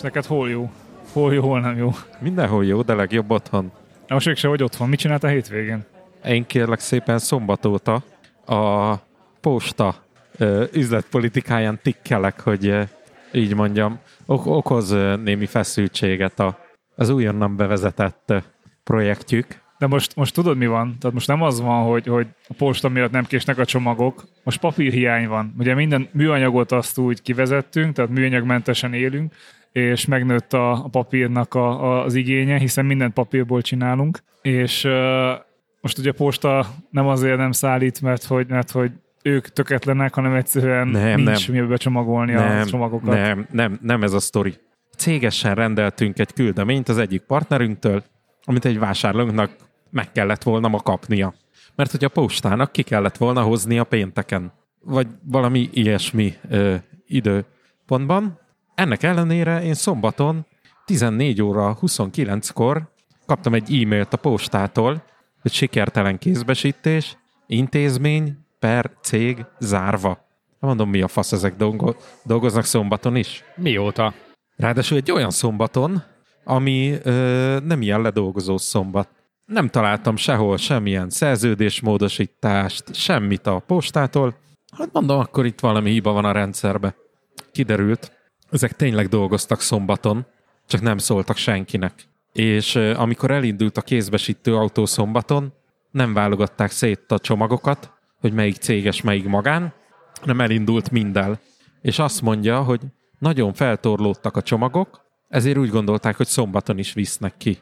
És neked hol jó? Hol jó, hol nem jó? Mindenhol jó, de legjobb otthon. Most még se vagy otthon. Mit csináltál hétvégén? Én kérlek szépen szombat óta a posta üzletpolitikáján tikkelek, hogy így mondjam, okoz némi feszültséget az újonnan bevezetett projektjük. De most tudod, mi van? Tehát most nem az van, hogy a posta miatt nem késnek a csomagok, most papírhiány van. Ugye minden műanyagot azt úgy kivezettünk, tehát műanyagmentesen élünk, és megnőtt a papírnak az igénye, hiszen mindent papírból csinálunk, és most ugye a posta nem azért nem szállít, mert hogy ők tökéletlenek, hanem egyszerűen nincs mivel becsomagolni a csomagokat. Nem ez a sztori. Cégesen rendeltünk egy küldeményt az egyik partnerünktől, amit egy vásárlónknak meg kellett volna ma kapnia. Mert hogy a postának ki kellett volna hozni a pénteken. Vagy valami ilyesmi időpontban. Ennek ellenére én szombaton 14 óra 29-kor kaptam egy e-mailt a postától, hogy sikertelen kézbesítés, intézmény per cég zárva. Mondom, mi a fasz, ezek dolgoznak szombaton is? Mióta? Ráadásul egy olyan szombaton, ami nem ilyen ledolgozó szombat. Nem találtam sehol semmilyen szerződésmódosítást, semmit a postától. Hát mondom, akkor itt valami hiba van a rendszerbe. Kiderült, ezek tényleg dolgoztak szombaton, csak nem szóltak senkinek. És amikor elindult a kézbesítő autó szombaton, nem válogatták szét a csomagokat, hogy melyik céges, melyik magán, hanem elindult minden. És azt mondja, hogy nagyon feltorlódtak a csomagok, ezért úgy gondolták, hogy szombaton is visznek ki.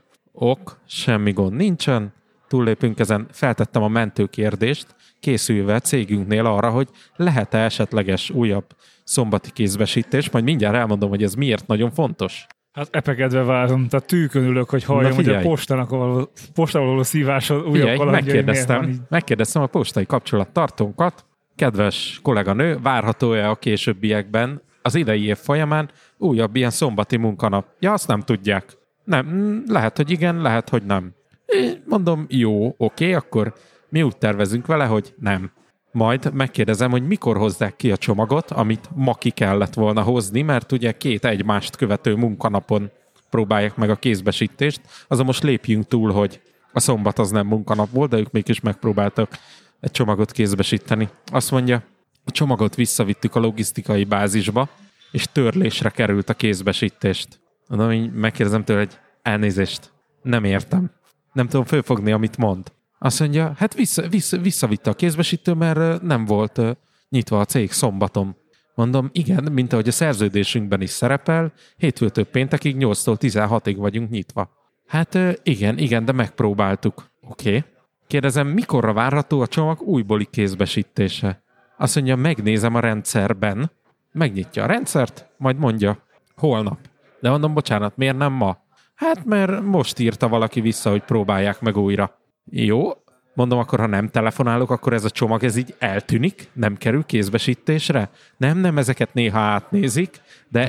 Semmi gond nincsen, túllépünk ezen, feltettem a mentőkérdést, készülve cégünknél arra, hogy lehet-e esetleges újabb szombati kézbesítés, majd mindjárt elmondom, hogy ez miért nagyon fontos. Hát epegedve várom, tehát tűkön ülök, hogy halljam, hogy a postával való szívás újabb kalandjai megkérdeztem a postai kapcsolattartónkat, kedves kolléganő, várható-e a későbbiekben az idei év folyamán újabb ilyen szombati munkanap? Ja, azt nem tudják. Nem, lehet, hogy igen, lehet, hogy nem. Mondom, jó, oké, akkor mi úgy tervezünk vele, hogy nem. Majd megkérdezem, hogy mikor hozzák ki a csomagot, amit ma ki kellett volna hozni, mert ugye 2 egymást követő munkanapon próbálják meg a kézbesítést. Azon most lépjünk túl, hogy a szombat az nem munkanap volt, de ők mégis megpróbáltak egy csomagot kézbesíteni. Azt mondja, a csomagot visszavittük a logisztikai bázisba, és törlésre került a kézbesítést. Mondom, így megkérdezem tőle, hogy elnézést, nem értem. Nem tudom fölfogni, amit mond. Azt mondja, hát visszavitte a kézbesítő, mert nem volt nyitva a cég szombaton. Mondom, igen, mint ahogy a szerződésünkben is szerepel, hétfőtől péntekig 8-tól 16-ig vagyunk nyitva. Hát igen, de megpróbáltuk. Oké. Kérdezem, mikorra várható a csomag újbóli kézbesítése? Azt mondja, megnézem a rendszerben, megnyitja a rendszert, majd mondja, holnap. De mondom, bocsánat, miért nem ma? Hát, mert most írta valaki vissza, hogy próbálják meg újra. Jó, mondom, akkor ha nem telefonálok, akkor ez a csomag ez így eltűnik, nem kerül kézbesítésre? Nem, ezeket néha átnézik, de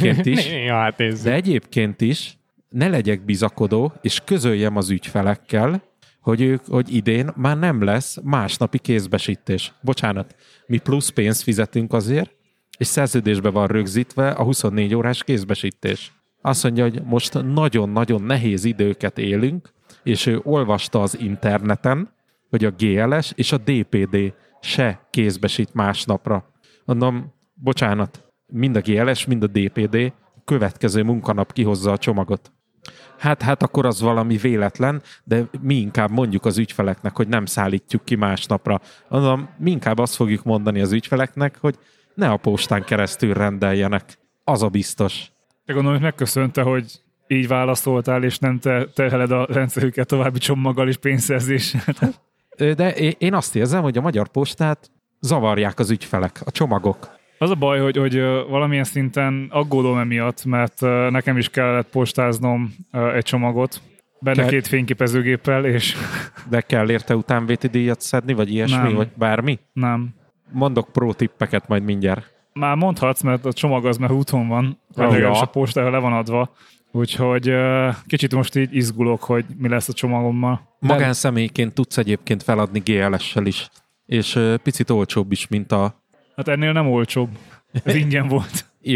egyébként is ne legyek bizakodó, és közöljem az ügyfelekkel, hogy idén már nem lesz másnapi kézbesítés. Bocsánat, mi plusz pénzt fizetünk azért, és szerződésbe van rögzítve a 24 órás kézbesítés. Azt mondja, hogy most nagyon-nagyon nehéz időket élünk, és ő olvasta az interneten, hogy a GLS és a DPD se kézbesít másnapra. Mondom, bocsánat, mind a GLS, mind a DPD következő munkanap kihozza a csomagot. Hát akkor az valami véletlen, de mi inkább mondjuk az ügyfeleknek, hogy nem szállítjuk ki másnapra. Mondom, mi inkább azt fogjuk mondani az ügyfeleknek, hogy ne a postán keresztül rendeljenek. Az a biztos. De gondolom, hogy megköszönte, hogy így válaszoltál, és nem terheled a rendszerüket további csomaggal és pénzszerzéssel. De én azt érzem, hogy a Magyar Postát zavarják az ügyfelek, a csomagok. Az a baj, hogy valamilyen szinten aggódom emiatt, mert nekem is kellett postáznom egy csomagot, benne 2 fényképezőgéppel, és... De kell érte utánvéti díjat szedni, vagy ilyesmi, nem. Vagy bármi? Nem. Mondok pro tippeket majd mindjárt. Már mondhatsz, mert a csomag az már úton van, legalábbis a postára le van adva, úgyhogy kicsit most így izgulok, hogy mi lesz a csomagommal. Magánszemélyként tudsz egyébként feladni GLS-sel is, és picit olcsóbb is, mint a... Hát ennél nem olcsóbb. Ez ingyen volt. Jó,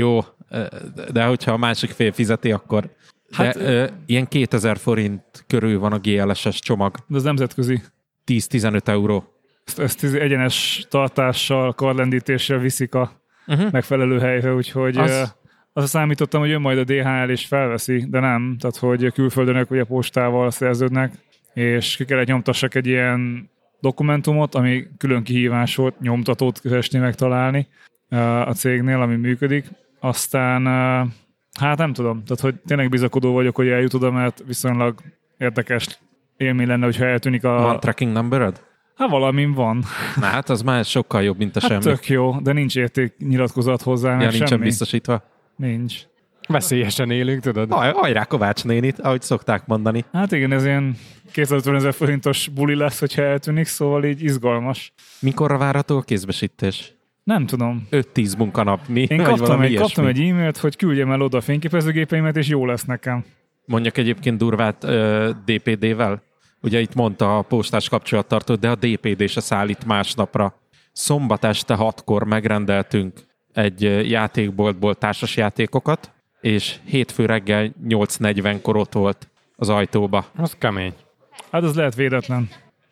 De hogyha a másik fél fizeti, akkor... Hát, ilyen 2000 forint körül van a GLS-es csomag. De az nemzetközi. 10-15 euró. Ezt egyenes tartással, karlendítéssel viszik a megfelelő helyre, úgyhogy azt számítottam, hogy jön majd a DHL és felveszi, de nem. Tehát, hogy külföldönök ugye postával szerződnek, és ki kellett nyomtassak egy ilyen dokumentumot, ami külön kihívás volt, nyomtatót keresni megtalálni a cégnél, ami működik. Aztán, hát nem tudom, tehát hogy tényleg bizakodó vagyok, hogy eljut oda, mert viszonylag érdekes élmény lenne, hogyha eltűnik a... Van tracking numbered? Hát valamin van. Na hát az már sokkal jobb, mint a hát semmi. Tök jó, de nincs értéknyilatkozat hozzá, meg nincsen semmi. biztosítva? Nincs. Veszélyesen élünk, tudod? Hajrá Kovács nénit, ahogy szokták mondani. Hát igen, ez ilyen 250 000 forintos buli lesz, hogyha eltűnik, szóval így izgalmas. Mikorra várható a kézbesítés? Nem tudom. 5-10 munkanap. Én kaptam egy e-mailt, hogy küldjem el oda a fényképezőgépeimet, és jó lesz nekem. Mondjak egyébként durvát DPD-vel? Ugye itt mondta a postás kapcsolattartó, de a DPD se szállít másnapra. Szombat este 6-kor megrendeltünk egy játékboltból társasjátékokat, és hétfő reggel 8:40-kor ott volt az ajtóba. Az kemény. Hát az lehet véletlen.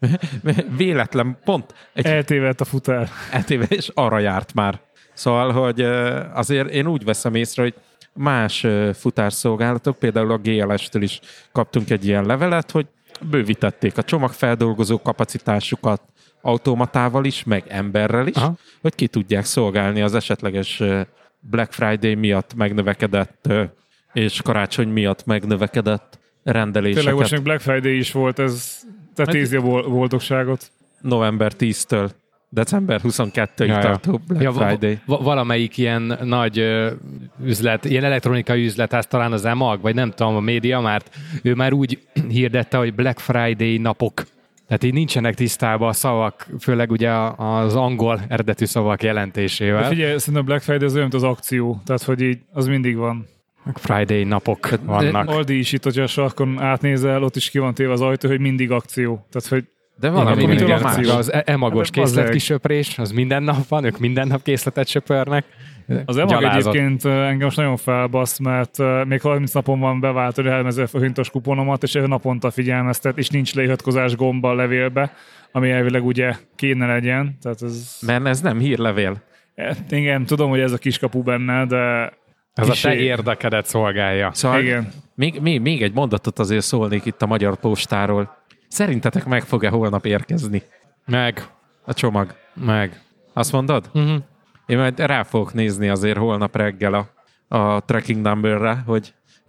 Véletlen, pont. Eltévedt a futár. Eltévedt, és arra járt már. Szóval, hogy azért én úgy veszem észre, hogy más futárszolgálatok, például a GLS-től is kaptunk egy ilyen levelet, hogy bővítették a csomagfeldolgozó kapacitásukat automatával is, meg emberrel is, hogy ki tudják szolgálni az esetleges Black Friday miatt megnövekedett és karácsony miatt megnövekedett rendeléseket. Tényleg most még Black Friday is volt, ez tetézi a boldogságot. November 10-től december 22-ig tartó Black Friday. Valamelyik ilyen nagy üzlet, ilyen elektronikai üzletház, talán az EMAG, vagy nem tudom, a MediaMarkt, ő már úgy hirdette, hogy Black Friday napok. Tehát így nincsenek tisztában a szavak, főleg ugye az angol eredetű szavak jelentésével. De figyelj, szerintem a Black Friday az olyan, mint az akció, tehát hogy így az mindig van. Black Friday napok vannak. Aldi is itt, hogyha a sarkon átnézel, ott is ki van téve az ajtó, hogy mindig akció. Tehát, hogy de valami igen, az emagos készletkisöprés, az minden nap van, ők minden nap készletet söpörnek. Az emag egyébként engem most nagyon felbasz, mert még 30 napon van beváltani 3000 forintos kuponomat, és naponta figyelmeztet, és nincs leiratkozás gomba a levélbe, ami elvileg ugye kéne legyen. Tehát ez... Mert ez nem hírlevél. Igen, tudom, hogy ez a kiskapu benne, de... Ez a te érdekedet szolgálja. Szóval igen. Még egy mondatot azért szólnék itt a Magyar Postáról. Szerintetek meg fog-e holnap érkezni? Meg. A csomag? Meg. Azt mondod? Uh-huh. Én majd rá fogok nézni azért holnap reggel a tracking numberre, hogy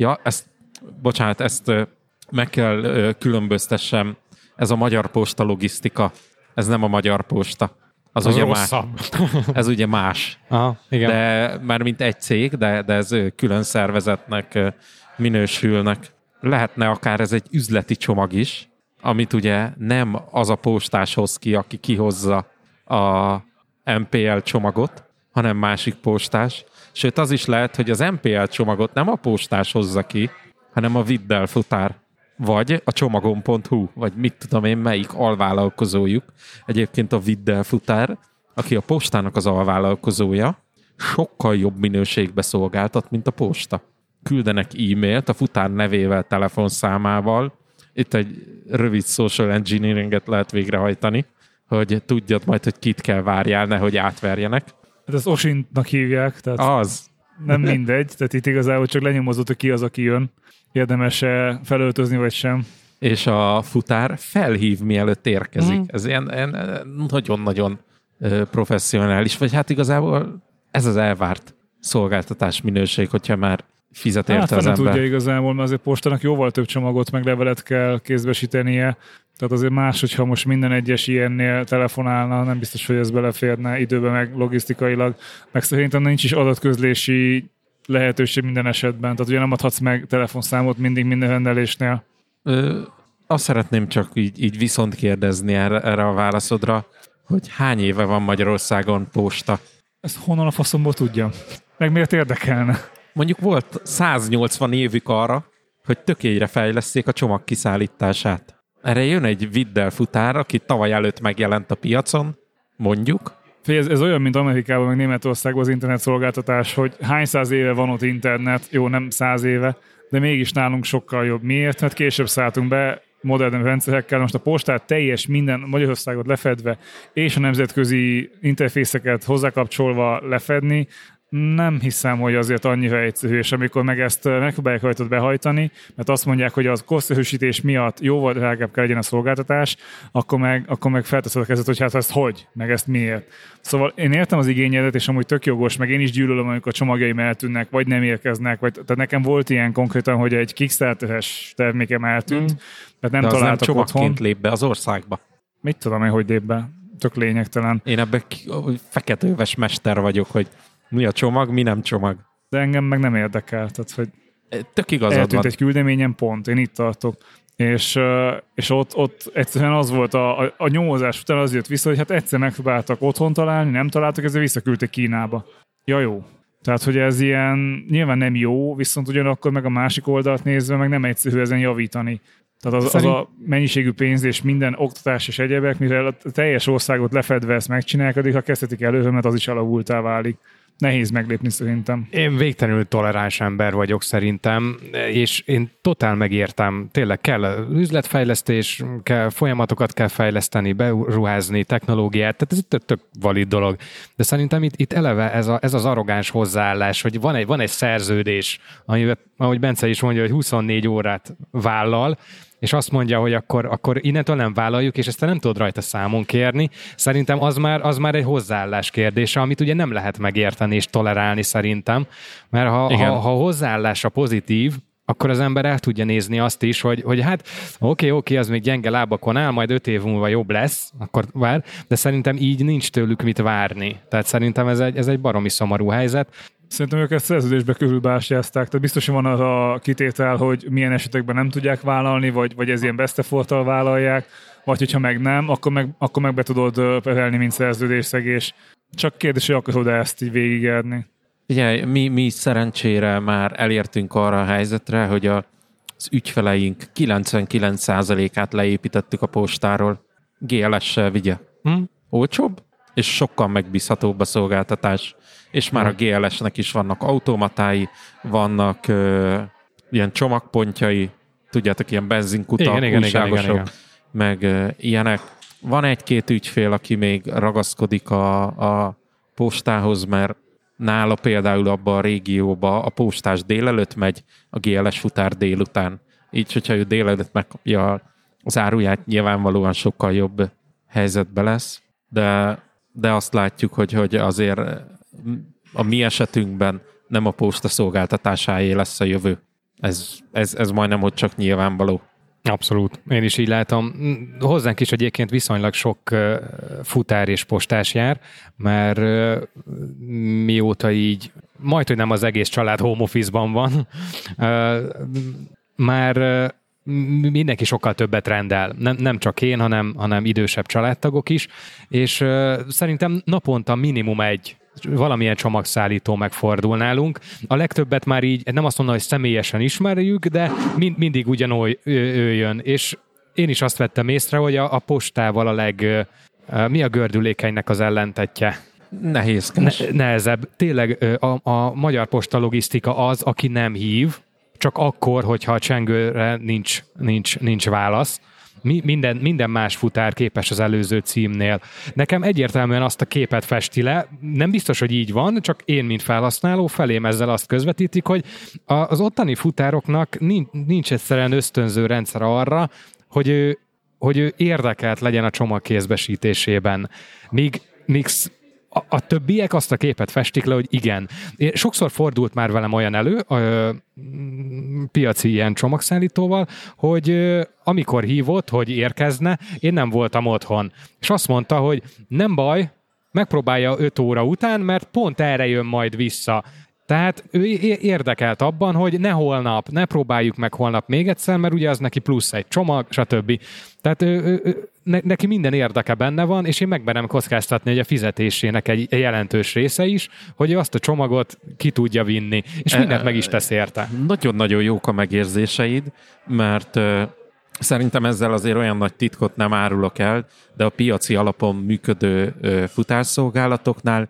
ezt meg kell különböztessem. Ez a Magyar Posta logisztika. Ez nem a Magyar Posta. Az ugye rosszabb. Ez ugye más. Aha, igen. De már mint egy cég, de ez külön szervezetnek minősülnek. Lehetne akár ez egy üzleti csomag is, amit ugye nem az a postás hoz ki, aki kihozza a MPL csomagot, hanem másik postás. Sőt, az is lehet, hogy az MPL csomagot nem a postás hozza ki, hanem a Vidd el futár. Vagy a csomagon.hu, vagy mit tudom én, melyik alvállalkozójuk. Egyébként a Vidd el futár, aki a postának az alvállalkozója, sokkal jobb minőségbe szolgáltat, mint a posta. Küldenek e-mailt a futár nevével, telefonszámával. Itt egy rövid social engineeringet lehet végrehajtani, hogy tudjad majd, hogy kit kell várjál, nehogy átverjenek. Hát ezt Osintnak hívják, tehát az. Nem mindegy, tehát itt igazából csak lenyomozott, hogy ki az, aki jön. Érdemes-e felöltözni, vagy sem. És a futár felhív, mielőtt érkezik. Ez ilyen nagyon-nagyon professzionális, vagy hát igazából ez az elvárt szolgáltatás minőség, hogyha már fizet érte az ember. Tudja igazából, mert azért postának jóval több csomagot, meg levelet kell kézbesítenie. Tehát azért más, hogyha most minden egyes ilyennél telefonálna, nem biztos, hogy ez beleférne időben, meg logisztikailag. Meg szerintem nincs is adatközlési lehetőség minden esetben. Tehát ugye nem adhatsz meg telefonszámot mindig minden rendelésnél. Azt szeretném csak így viszont kérdezni erre a válaszodra, hogy hány éve van Magyarországon posta? Ezt honnan a faszomból tudja? Meg miért érdekelne? Mondjuk volt 180 évük arra, hogy tökélyre fejleszték a csomag kiszállítását. Erre jön egy Vidd el futár, aki tavaly előtt megjelent a piacon, mondjuk, Ez olyan, mint Amerikában, meg Németországban az internetszolgáltatás, hogy hány száz éve van ott internet, jó, nem 100 éve, de mégis nálunk sokkal jobb. Miért? Mert később szálltunk be modern rendszerekkel, most a postát teljes minden Magyarországot lefedve, és a nemzetközi interfészeket hozzákapcsolva lefedni, nem hiszem, hogy azért annyira egyszerű, és amikor meg ezt megpróbálják rajtad behajtani, mert azt mondják, hogy az koszterősítés miatt jóval drágább kell legyen a szolgáltatás, akkor meg felteszed a kezed, hogy hát ezt hogy, meg ezt miért. Szóval én értem az igényedet, és amúgy tök jogos, meg én is gyűlölöm, amikor a csomagjaim eltűnnek, vagy nem érkeznek, vagy tehát nekem volt ilyen konkrétan, hogy egy Kickstarter-es termékem eltűnt, mert nem találtak nem csomagként otthon. lép be az országba. Mit tudom én, hogy lép be? Tök lényegtelen. Én ebben feketőves mester vagyok, hogy mi a csomag, mi nem csomag. De engem meg nem érdekel, tehát hogy Tök igazad eltűnt van. egy küldeményen, pont, én itt tartok. És ott egyszerűen az volt a nyomozás után az jött vissza, hogy hát egyszer megpróbáltak otthon találni, nem találtak, ezzel visszaküldték Kínába. Ja, jó. Tehát, hogy ez ilyen nyilván nem jó, viszont ugyanakkor meg a másik oldalt nézve meg nem egyszerű ezen javítani. Tehát az a mennyiségű pénz és minden oktatás és egyebek, mivel a teljes országot lefedve ezt megcsinálják, addig ha kezdhetik előre, mert az is alavultá válik. Nehéz meglépni szerintem. Én végtelenül toleráns ember vagyok szerintem, és én totál megértem. Tényleg kell üzletfejlesztés, folyamatokat kell fejleszteni, beruházni, technológiát, tehát ez tök valid dolog. De szerintem itt eleve ez az arrogáns hozzáállás, hogy van egy szerződés, amivel, ahogy Bence is mondja, hogy 24 órát vállal, és azt mondja, hogy akkor innentől nem vállaljuk, és ezt te nem tudod rajta számon kérni. Szerintem az már egy hozzáállás kérdése, amit ugye nem lehet megérteni és tolerálni szerintem, mert ha hozzáállása pozitív, akkor az ember el tudja nézni azt is, hogy hát oké, az még gyenge lábakon áll, majd 5 év múlva jobb lesz, akkor vár, de szerintem így nincs tőlük mit várni. Tehát szerintem ez egy baromi szomorú helyzet. Szerintem ők ezt szerződésbe körülbástyázták, tehát biztos, hogy van az a kitétel, hogy milyen esetekben nem tudják vállalni, vagy ez ilyen best efforttal vállalják, vagy hogyha meg nem, akkor meg be tudod perelni, mint szerződésszegés. Csak kérdés, hogy akarod ezt így végigérni. Ugye, mi szerencsére már elértünk arra a helyzetre, hogy az ügyfeleink 99%-át leépítettük a postáról. GLS-sel vigye. Olcsóbb, és sokkal megbízhatóbb a szolgáltatás. És már a GLS-nek is vannak automatái, vannak ilyen csomagpontjai, tudjátok, ilyen benzinkutak, újságosok, meg ilyenek. Van egy-két ügyfél, aki még ragaszkodik a postához, mert nála például abban a régióban a postás délelőtt megy, a GLS futár délután. Így, hogyha ő délelőtt megkapja az áruját, nyilvánvalóan sokkal jobb helyzetbe lesz, de azt látjuk, hogy azért a mi esetünkben nem a posta szolgáltatásáé lesz a jövő. Ez majdnem, hogy csak nyilvánvaló. Abszolút. Én is így látom. Hozzánk is egyébként viszonylag sok futár és postás jár, mert mióta így, majdhogy nem az egész család home office-ban van, már mindenki sokkal többet rendel. Nem csak én, hanem idősebb családtagok is, és szerintem naponta minimum egy valamilyen csomagszállító megfordul nálunk. A legtöbbet már így, nem azt mondom, hogy személyesen ismerjük, de mindig ugyanúgy ő jön. És én is azt vettem észre, hogy a postával mi a gördülékenynek az ellentetje? Nehézkes. Nehezebb. Tényleg a magyar posta logisztika az, aki nem hív, csak akkor, hogyha a csengőre nincs válasz. Minden más futár képes az előző címnél. Nekem egyértelműen azt a képet festi le, nem biztos, hogy így van, csak én, mint felhasználó, felém ezzel azt közvetítik, hogy az ottani futároknak nincs egyszerűen ösztönző rendszer arra, hogy ő érdekelt legyen a csomagkézbesítésében. Míg a többiek azt a képet festik le, hogy igen. Sokszor fordult már velem olyan elő, piaci ilyen csomagszállítóval, hogy amikor hívott, hogy érkezne, én nem voltam otthon. És azt mondta, hogy nem baj, megpróbálja 5 óra után, mert pont erre jön majd vissza. Tehát ő érdekelt abban, hogy ne holnap, ne próbáljuk meg holnap még egyszer, mert ugye az neki plusz egy csomag, stb. Tehát neki minden érdeke benne van, és én megmerem kockáztatni, hogy a fizetésének egy jelentős része is, hogy ő azt a csomagot ki tudja vinni, és mindent meg is tesz érte. Nagyon-nagyon jók a megérzéseid, mert Szerintem ezzel azért olyan nagy titkot nem árulok el, de a piaci alapon működő futárszolgálatoknál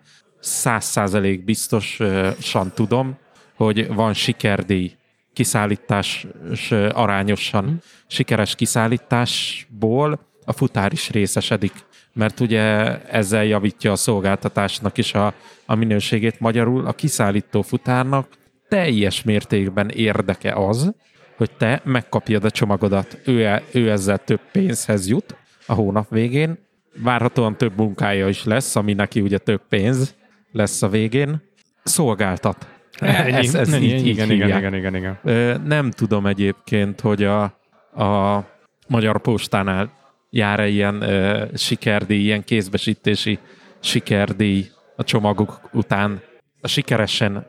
100% biztosan tudom, hogy van sikerdíj kiszállítás arányosan sikeres kiszállításból a futár is részesedik, mert ugye ezzel javítja a szolgáltatásnak is a minőségét. Magyarul a kiszállító futárnak teljes mértékben érdeke az, hogy te megkapjad a csomagodat. Ő ezzel több pénzhez jut a hónap végén. Várhatóan több munkája is lesz, ami neki ugye több pénz lesz a végén. Szolgáltat. Ez így hívják. Igen. Nem tudom egyébként, hogy a Magyar Postánál jár-e ilyen sikerdíj, ilyen kézbesítési sikerdíj a csomagok után. Sikeresen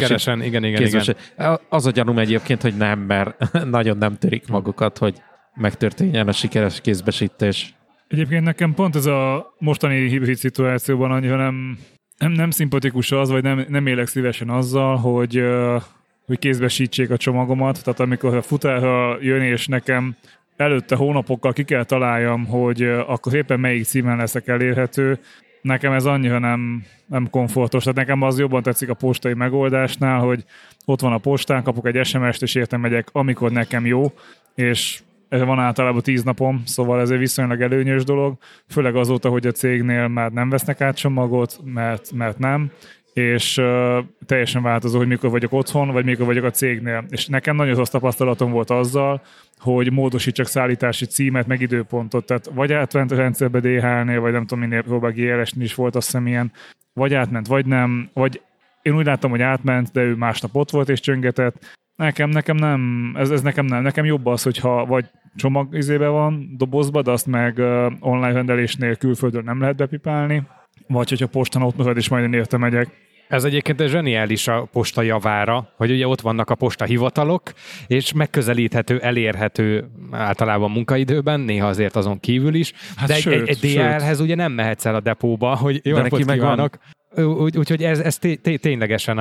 igen. Az a gyanúm egyébként, hogy nem, mert nagyon nem törik magukat, hogy megtörténjen a sikeres kézbesítés. Egyébként nekem pont ez a mostani hibrid szituációban annyira nem szimpatikus az, vagy nem élek szívesen azzal, hogy kézbesítsék a csomagomat. Tehát amikor a futárra jön, és nekem előtte hónapokkal ki kell találjam, hogy akkor éppen melyik címen leszek elérhető, nekem ez annyira nem komfortos. Tehát nekem az jobban tetszik a postai megoldásnál, hogy ott van a postán, kapok egy SMS-t, és értem megyek, amikor nekem jó, és ez van általában 10 napom, szóval ez egy viszonylag előnyös dolog, főleg azóta, hogy a cégnél már nem vesznek át csomagot, mert nem, és teljesen változó, hogy mikor vagyok otthon, vagy mikor vagyok a cégnél. És nekem nagyon rossz tapasztalatom volt azzal, hogy módosítsak szállítási címet, meg időpontot, tehát vagy átment a rendszerbe DHL-nél, vagy nem tudom, minél próbál GLS-nél is volt, azt hiszem ilyen, vagy átment, vagy nem, vagy én úgy láttam, hogy átment, de ő másnap ott volt és csöngetett. Nekem nem, ez nekem nem. Nekem jobb az, hogyha vagy csomag van, dobozba, de azt meg online rendelésnél külföldről nem lehet bepipálni, vagy hogyha postán ott marad, és majd én érte megyek. Ez egyébként zseniális a posta javára, hogy ugye ott vannak a postahivatalok, és megközelíthető, elérhető általában munkaidőben, néha azért azon kívül is, hát de egy DHL-hez ugye nem mehetsz el a depóba, hogy jó napot kívánok. Úgyhogy ez ténylegesen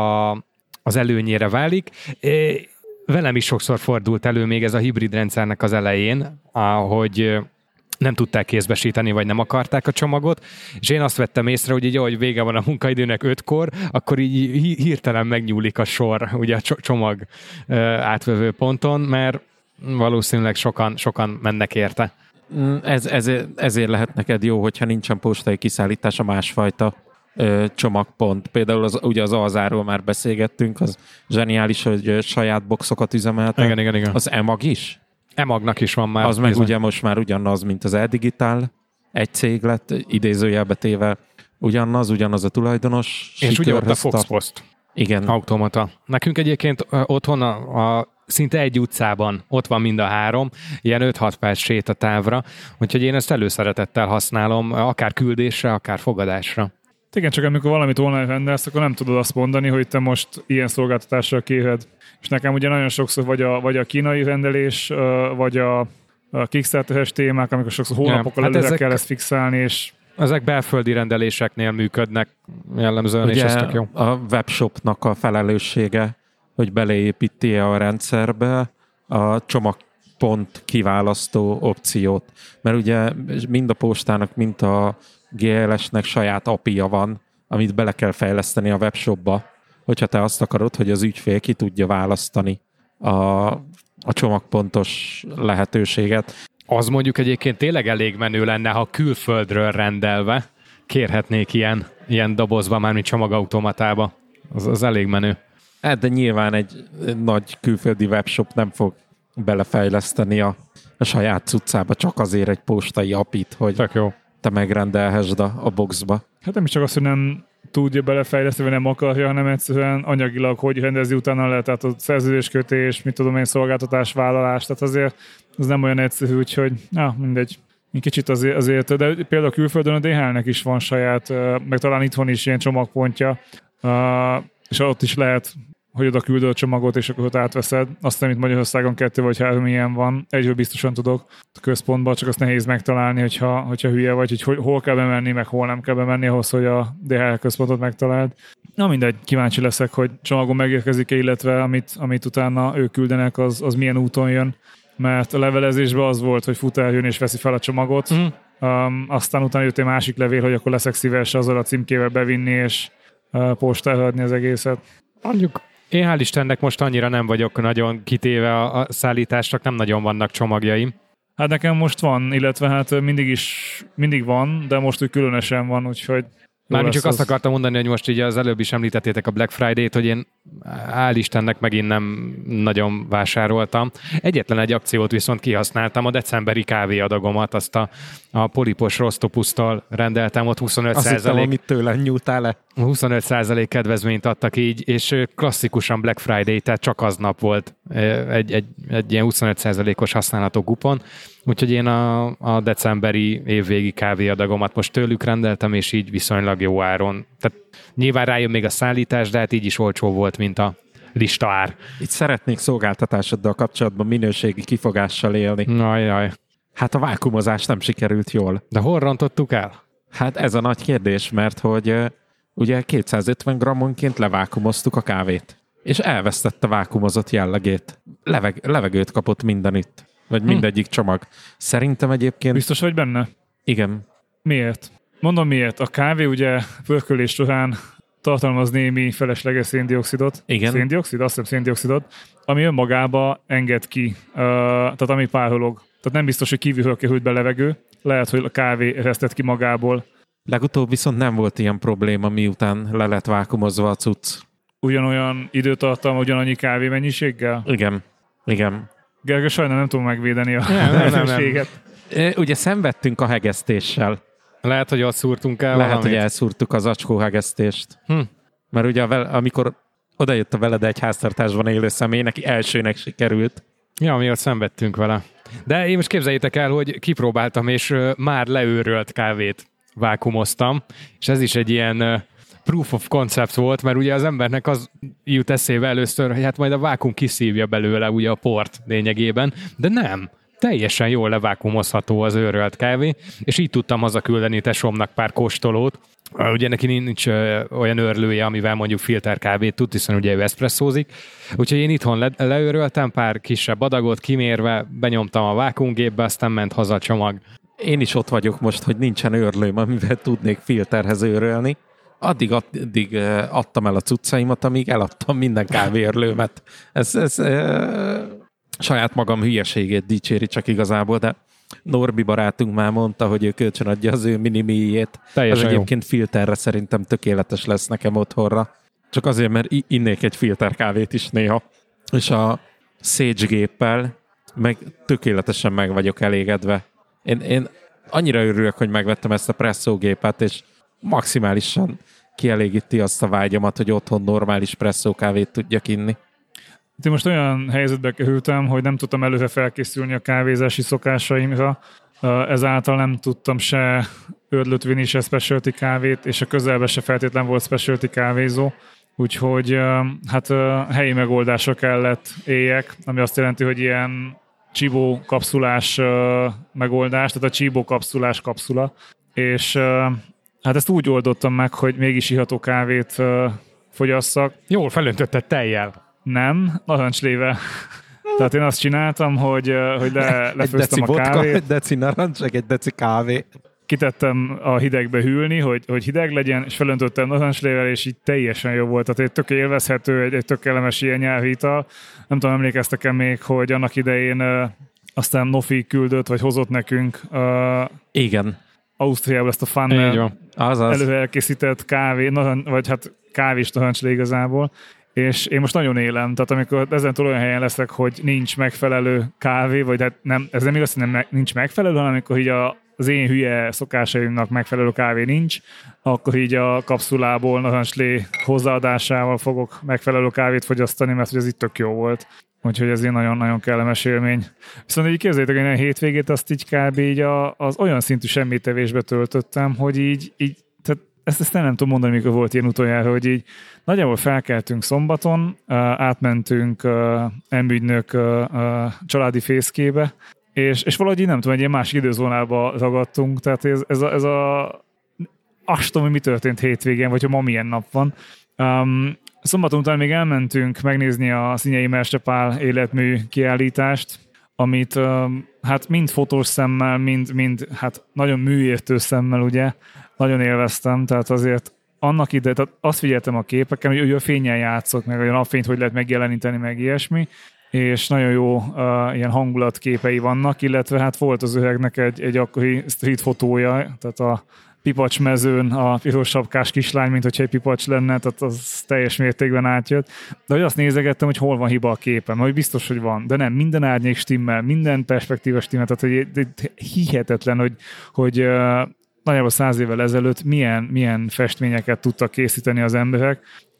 az előnyére válik. Velem is sokszor fordult elő még ez a hibrid rendszernek az elején, hogy nem tudták kézbesíteni, vagy nem akarták a csomagot, és én azt vettem észre, hogy így, ahogy vége van a munkaidőnek 5-kor, akkor így hirtelen megnyúlik a sor ugye a csomag átvevő ponton, mert valószínűleg sokan mennek érte. Ezért lehet neked jó, hogyha nincsen postai kiszállítás a másfajta csomagpont. Például ugye az Alzáról már beszélgettünk, az zseniális, hogy saját boxokat üzemeltek. Igen. Az EMAG is? EMAG-nak is van már. Az meg ugye most már ugyanaz, mint az E-Digital, egy cég lett, idézőjelbe téve ugyanaz a tulajdonos. És ugye ott a Fox Post. Igen. Automata. Nekünk egyébként otthon a szinte egy utcában ott van mind a három, ilyen 5-6 perc sétatávra, úgyhogy én ezt előszeretettel használom, akár küldésre, akár fogadásra. Igen, csak amikor valamit online rendelsz, akkor nem tudod azt mondani, hogy te most ilyen szolgáltatással kéred. És nekem ugye nagyon sokszor vagy a kínai rendelés, vagy a Kickstarter-es témák, amikor sokszor hónapokkal előre kell ezt fixálni, és ezek belföldi rendeléseknél működnek jellemzően, ugye és ez tök jó. A webshopnak a felelőssége, hogy beleépíti a rendszerbe a csomagpont kiválasztó opciót. Mert ugye mind a postának, mind a GLS-nek saját API-ja van, amit bele kell fejleszteni a webshopba, hogyha te azt akarod, hogy az ügyfél ki tudja választani a csomagpontos lehetőséget. Az mondjuk egyébként tényleg elég menő lenne, ha külföldről rendelve kérhetnék ilyen dobozba, mármint csomagautomatába. Az elég menő. De nyilván egy nagy külföldi webshop nem fog belefejleszteni a saját cuccába csak azért egy postai API-t, hogy tök jó. Te megrendelhessd a boxba. Hát nem is csak az, hogy nem tudja belefejleszteni, vagy nem akarja, hanem egyszerűen anyagilag, hogy rendezi utána le, tehát a szerződéskötés, mit tudom én, szolgáltatásvállalás, tehát azért az nem olyan egyszerű, úgyhogy mindegy. Kicsit azért, de például külföldön a DHL-nek is van saját, meg talán itthon is ilyen csomagpontja, és ott is lehet, hogy oda küldöd a csomagot, és akkor ott átveszed. Azt hiszem, itt Magyarországon 2 vagy 3 ilyen van. Egyről biztosan tudok a központban, csak azt nehéz megtalálni, hogyha hülye vagy, hogy hol kell bemenni, meg hol nem kell bemenni ahhoz, hogy a DHL központot megtaláld. Na mindegy, kíváncsi leszek, hogy csomagon megérkezik-e, illetve amit utána ők küldenek, az milyen úton jön. mert a levelezésben az volt, hogy fut eljön és veszi fel a csomagot. Aztán utána jött egy másik levél, hogy akkor leszek szíves azzal a címkével bevinni, és postára adni az egészet. Mondjuk én hál' Istennek most annyira nem vagyok nagyon kitéve a szállításnak, nem nagyon vannak csomagjaim. Hát nekem most van, illetve hát mindig van, de most úgy különösen van, úgyhogy... Mármint csak azt akartam mondani, hogy most így az előbb is említettétek a Black Friday-t, hogy én hál' Istennek megint nem nagyon vásároltam. Egyetlen egy akciót viszont kihasználtam, a decemberi kávéadagomat, azt a Polipos Rostopusztól rendeltem, ott 25%. Azt hittem, amit tőle nyújtál le. 25% kedvezményt adtak így, és klasszikusan Black Friday, tehát csak aznap volt egy ilyen 25%-os használható kupon, úgyhogy én a decemberi évvégi kávéadagomat most tőlük rendeltem, és így viszonylag jó áron. Tehát nyilván rájön még a szállítás, de hát így is olcsó volt, mint a lista ár. Itt szeretnék szolgáltatásoddal kapcsolatban minőségi kifogással élni. Jaj. Hát a vákuumozás nem sikerült jól. De hol rontottuk el? Hát ez a nagy kérdés, mert hogy ugye 250 grammonként levákumoztuk a kávét, és elvesztette a vákuumozott jellegét. Levegőt kapott mindenütt, vagy mindegyik csomag. Szerintem egyébként... Biztos vagy benne? Igen. Miért? Mondom miért. A kávé ugye pörkölés során tartalmaz némi felesleges széndioxidot. Igen. Széndioxid? Azt hiszem széndioxidot, ami önmagába enged ki, tehát ami párolog. Tehát nem biztos, hogy kívülről került be levegő. Lehet, hogy a kávé eresztett ki magából. Legutóbb viszont nem volt ilyen probléma, miután le lett vákuumozva a cucc. Ugyanolyan időtartalma, ugyanannyi kávé mennyiséggel? Igen. Gergő, sajnálom nem tudom megvédeni a Nem. lehetőséget. Ugye szenvedtünk a hegesztéssel. Lehet, hogy ott szúrtunk el Lehet, valamit. hogy elszúrtuk az acskóhegesztést. Mert ugye amikor odajött a veled egy háztartásban élő személy, neki elsőnek sikerült. Ja, mi ott szenvedtünk vele. De én most képzeljétek el, hogy kipróbáltam, és már leőrölt kávét vákuumoztam, és ez is egy ilyen proof of concept volt, mert ugye az embernek az jut eszébe először, hogy hát majd a vákuum kiszívja belőle ugye a port lényegében, de nem. Teljesen jól levákuumozható az őrölt kávé, és így tudtam hazaküldeni tesómnak pár kóstolót. Ugye neki nincs olyan őrlője, amivel mondjuk filterkávét tud, hiszen ugye ő eszpresszózik. Úgyhogy én itthon leőröltem pár kisebb adagot, kimérve, benyomtam a vákuumgépbe, aztán ment haza a csomag. Én is ott vagyok most, hogy nincsen őrlőm, amivel tudnék filterhez őrölni. Addig adtam el a cuccaimat, amíg eladtam minden kávéőrlőmet. Ez saját magam hülyeségét dicséri csak igazából, de Norbi barátunk már mondta, hogy ő kölcsönadja az ő minimiét. Ez egyébként filterre szerintem tökéletes lesz nekem otthonra. Csak azért, mert innék egy filterkávét is néha. És a Sage géppel meg tökéletesen meg vagyok elégedve. Én annyira örülök, hogy megvettem ezt a presszógépet, és maximálisan kielégíti azt a vágyamat, hogy otthon normális presszókávét tudjak inni. Én most olyan helyzetbe kerültem, hogy nem tudtam előre felkészülni a kávézási szokásaimra, ezáltal nem tudtam se ördlöt vinni, se specialty kávét, és a közelben se feltétlen volt specialty kávézó, úgyhogy hát helyi megoldásra kellett éljek, ami azt jelenti, hogy ilyen Chibo kapszulás megoldás, tehát a Chibo kapszulás kapszula, és hát ezt úgy oldottam meg, hogy mégis iható kávét fogyasszak. Jól felöntötted tejjel. Nem, narancslével. Tehát én azt csináltam, hogy lefőztem a kávét. Vodka, egy deci narancs, egy deci kávé. Kitettem a hidegbe hűlni, hogy hideg legyen, és felöntöttem narancslével, és így teljesen jó volt. Tehát egy tök élvezhető, egy tök kellemes ilyen nyelvi ital. Nem tudom, emlékeztek-e még, hogy annak idején aztán Nofi küldött, vagy hozott nekünk Igen. Ausztriából ezt a Funnel előre elkészített kávé, vagy hát kávés narancslé igazából. És én most nagyon élem, tehát amikor ezen túl olyan helyen leszek, hogy nincs megfelelő kávé, vagy hát nem, ez nem igaz, hogy nincs megfelelő, hanem amikor így az én hülye szokásaimnak megfelelő kávé nincs, akkor így a kapszulából narancslé hozzáadásával fogok megfelelő kávét fogyasztani, mert hogy ez itt tök jó volt. Úgyhogy ez egy nagyon-nagyon kellemes élmény. Viszont így képzeljétek, hogy a hétvégét azt így kb. Így az olyan szintű semmit-tevésbe töltöttem, hogy így tehát ezt nem tudom mondani, mikor volt ilyen utoljára, hogy így nagyjából felkeltünk szombaton, átmentünk M-ügynök családi fészkébe, és valahogy így nem tudom, egy ilyen másik időzónába ragadtunk, tehát ez azt tudom, hogy mi történt hétvégén, vagy hogy ma milyen nap van. Szombaton után még elmentünk megnézni a Szinyei Merse Pál életmű kiállítást, amit hát mind fotós szemmel, mind hát nagyon műértő szemmel, ugye, nagyon élveztem, tehát azért annak ide, tehát azt figyeltem a képeken, hogy a fénnyel játszott, meg a napfényt hogy lehet megjeleníteni, meg ilyesmi, és nagyon jó ilyen hangulatképei vannak, illetve hát volt az öregnek egy akkori street fotója, tehát a Pipacs mezőn a piros sapkás kislány, mint hogyha egy Pipacs lenne, tehát az teljes mértékben átjött. De hogy azt nézegettem, hogy hol van hiba a képen, hogy biztos, hogy van, de nem, minden árnyék stimmel, minden perspektíva stimmel, tehát hogy hihetetlen, hogy nagyjából 100 évvel ezelőtt milyen festményeket tudtak készíteni az emberek.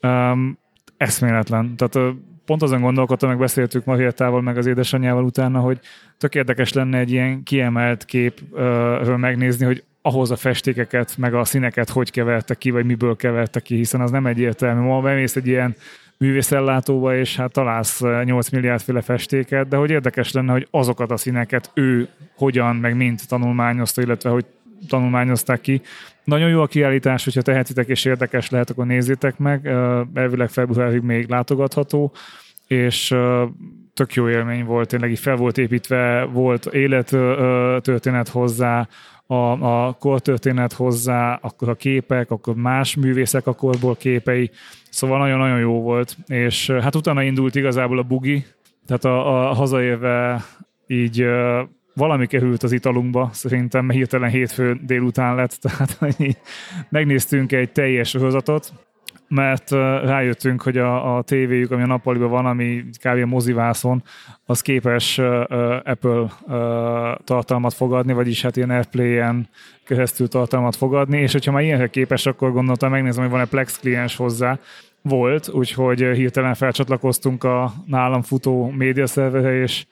Eszméletlen. Tehát pont azon gondolkodtam, meg beszéltük Mariettával, meg az édesanyjával utána, hogy tök érdekes lenne egy ilyen kiemelt képről megnézni, hogy ahhoz a festékeket, meg a színeket hogy keverte ki, vagy miből keverte ki, hiszen az nem egyértelmű. Ma bemész egy ilyen művészellátóba, és hát találsz 8 milliárdféle festéket, de hogy érdekes lenne, hogy azokat a színeket ő hogyan, meg mind tanulmányozta, illetve hogy tanulmányozták ki. Nagyon jó a kiállítás, hogyha tehetitek és érdekes lehet, akkor nézzétek meg. Elvileg februárig még látogatható, és tök jó élmény volt, tényleg így fel volt építve, volt élettörténet hozzá, a kortörténet hozzá, akkor a képek, akkor más művészek a korból képei, szóval nagyon-nagyon jó volt, és hát utána indult igazából a bugi, tehát a hazaérve így valami került az italunkba, szerintem hirtelen hétfő délután lett, tehát megnéztünk egy teljes sorozatot, mert rájöttünk, hogy a tévéjük, ami a nappaliban van, ami kb. A mozivászon, az képes Apple tartalmat fogadni, vagyis hát ilyen Airplay-en keresztül tartalmat fogadni, és hogyha már ilyenre képes, akkor gondoltam, megnézem, hogy van-e Plex kliens hozzá. Volt, úgyhogy hirtelen felcsatlakoztunk a nálam futó médiaszerverre, és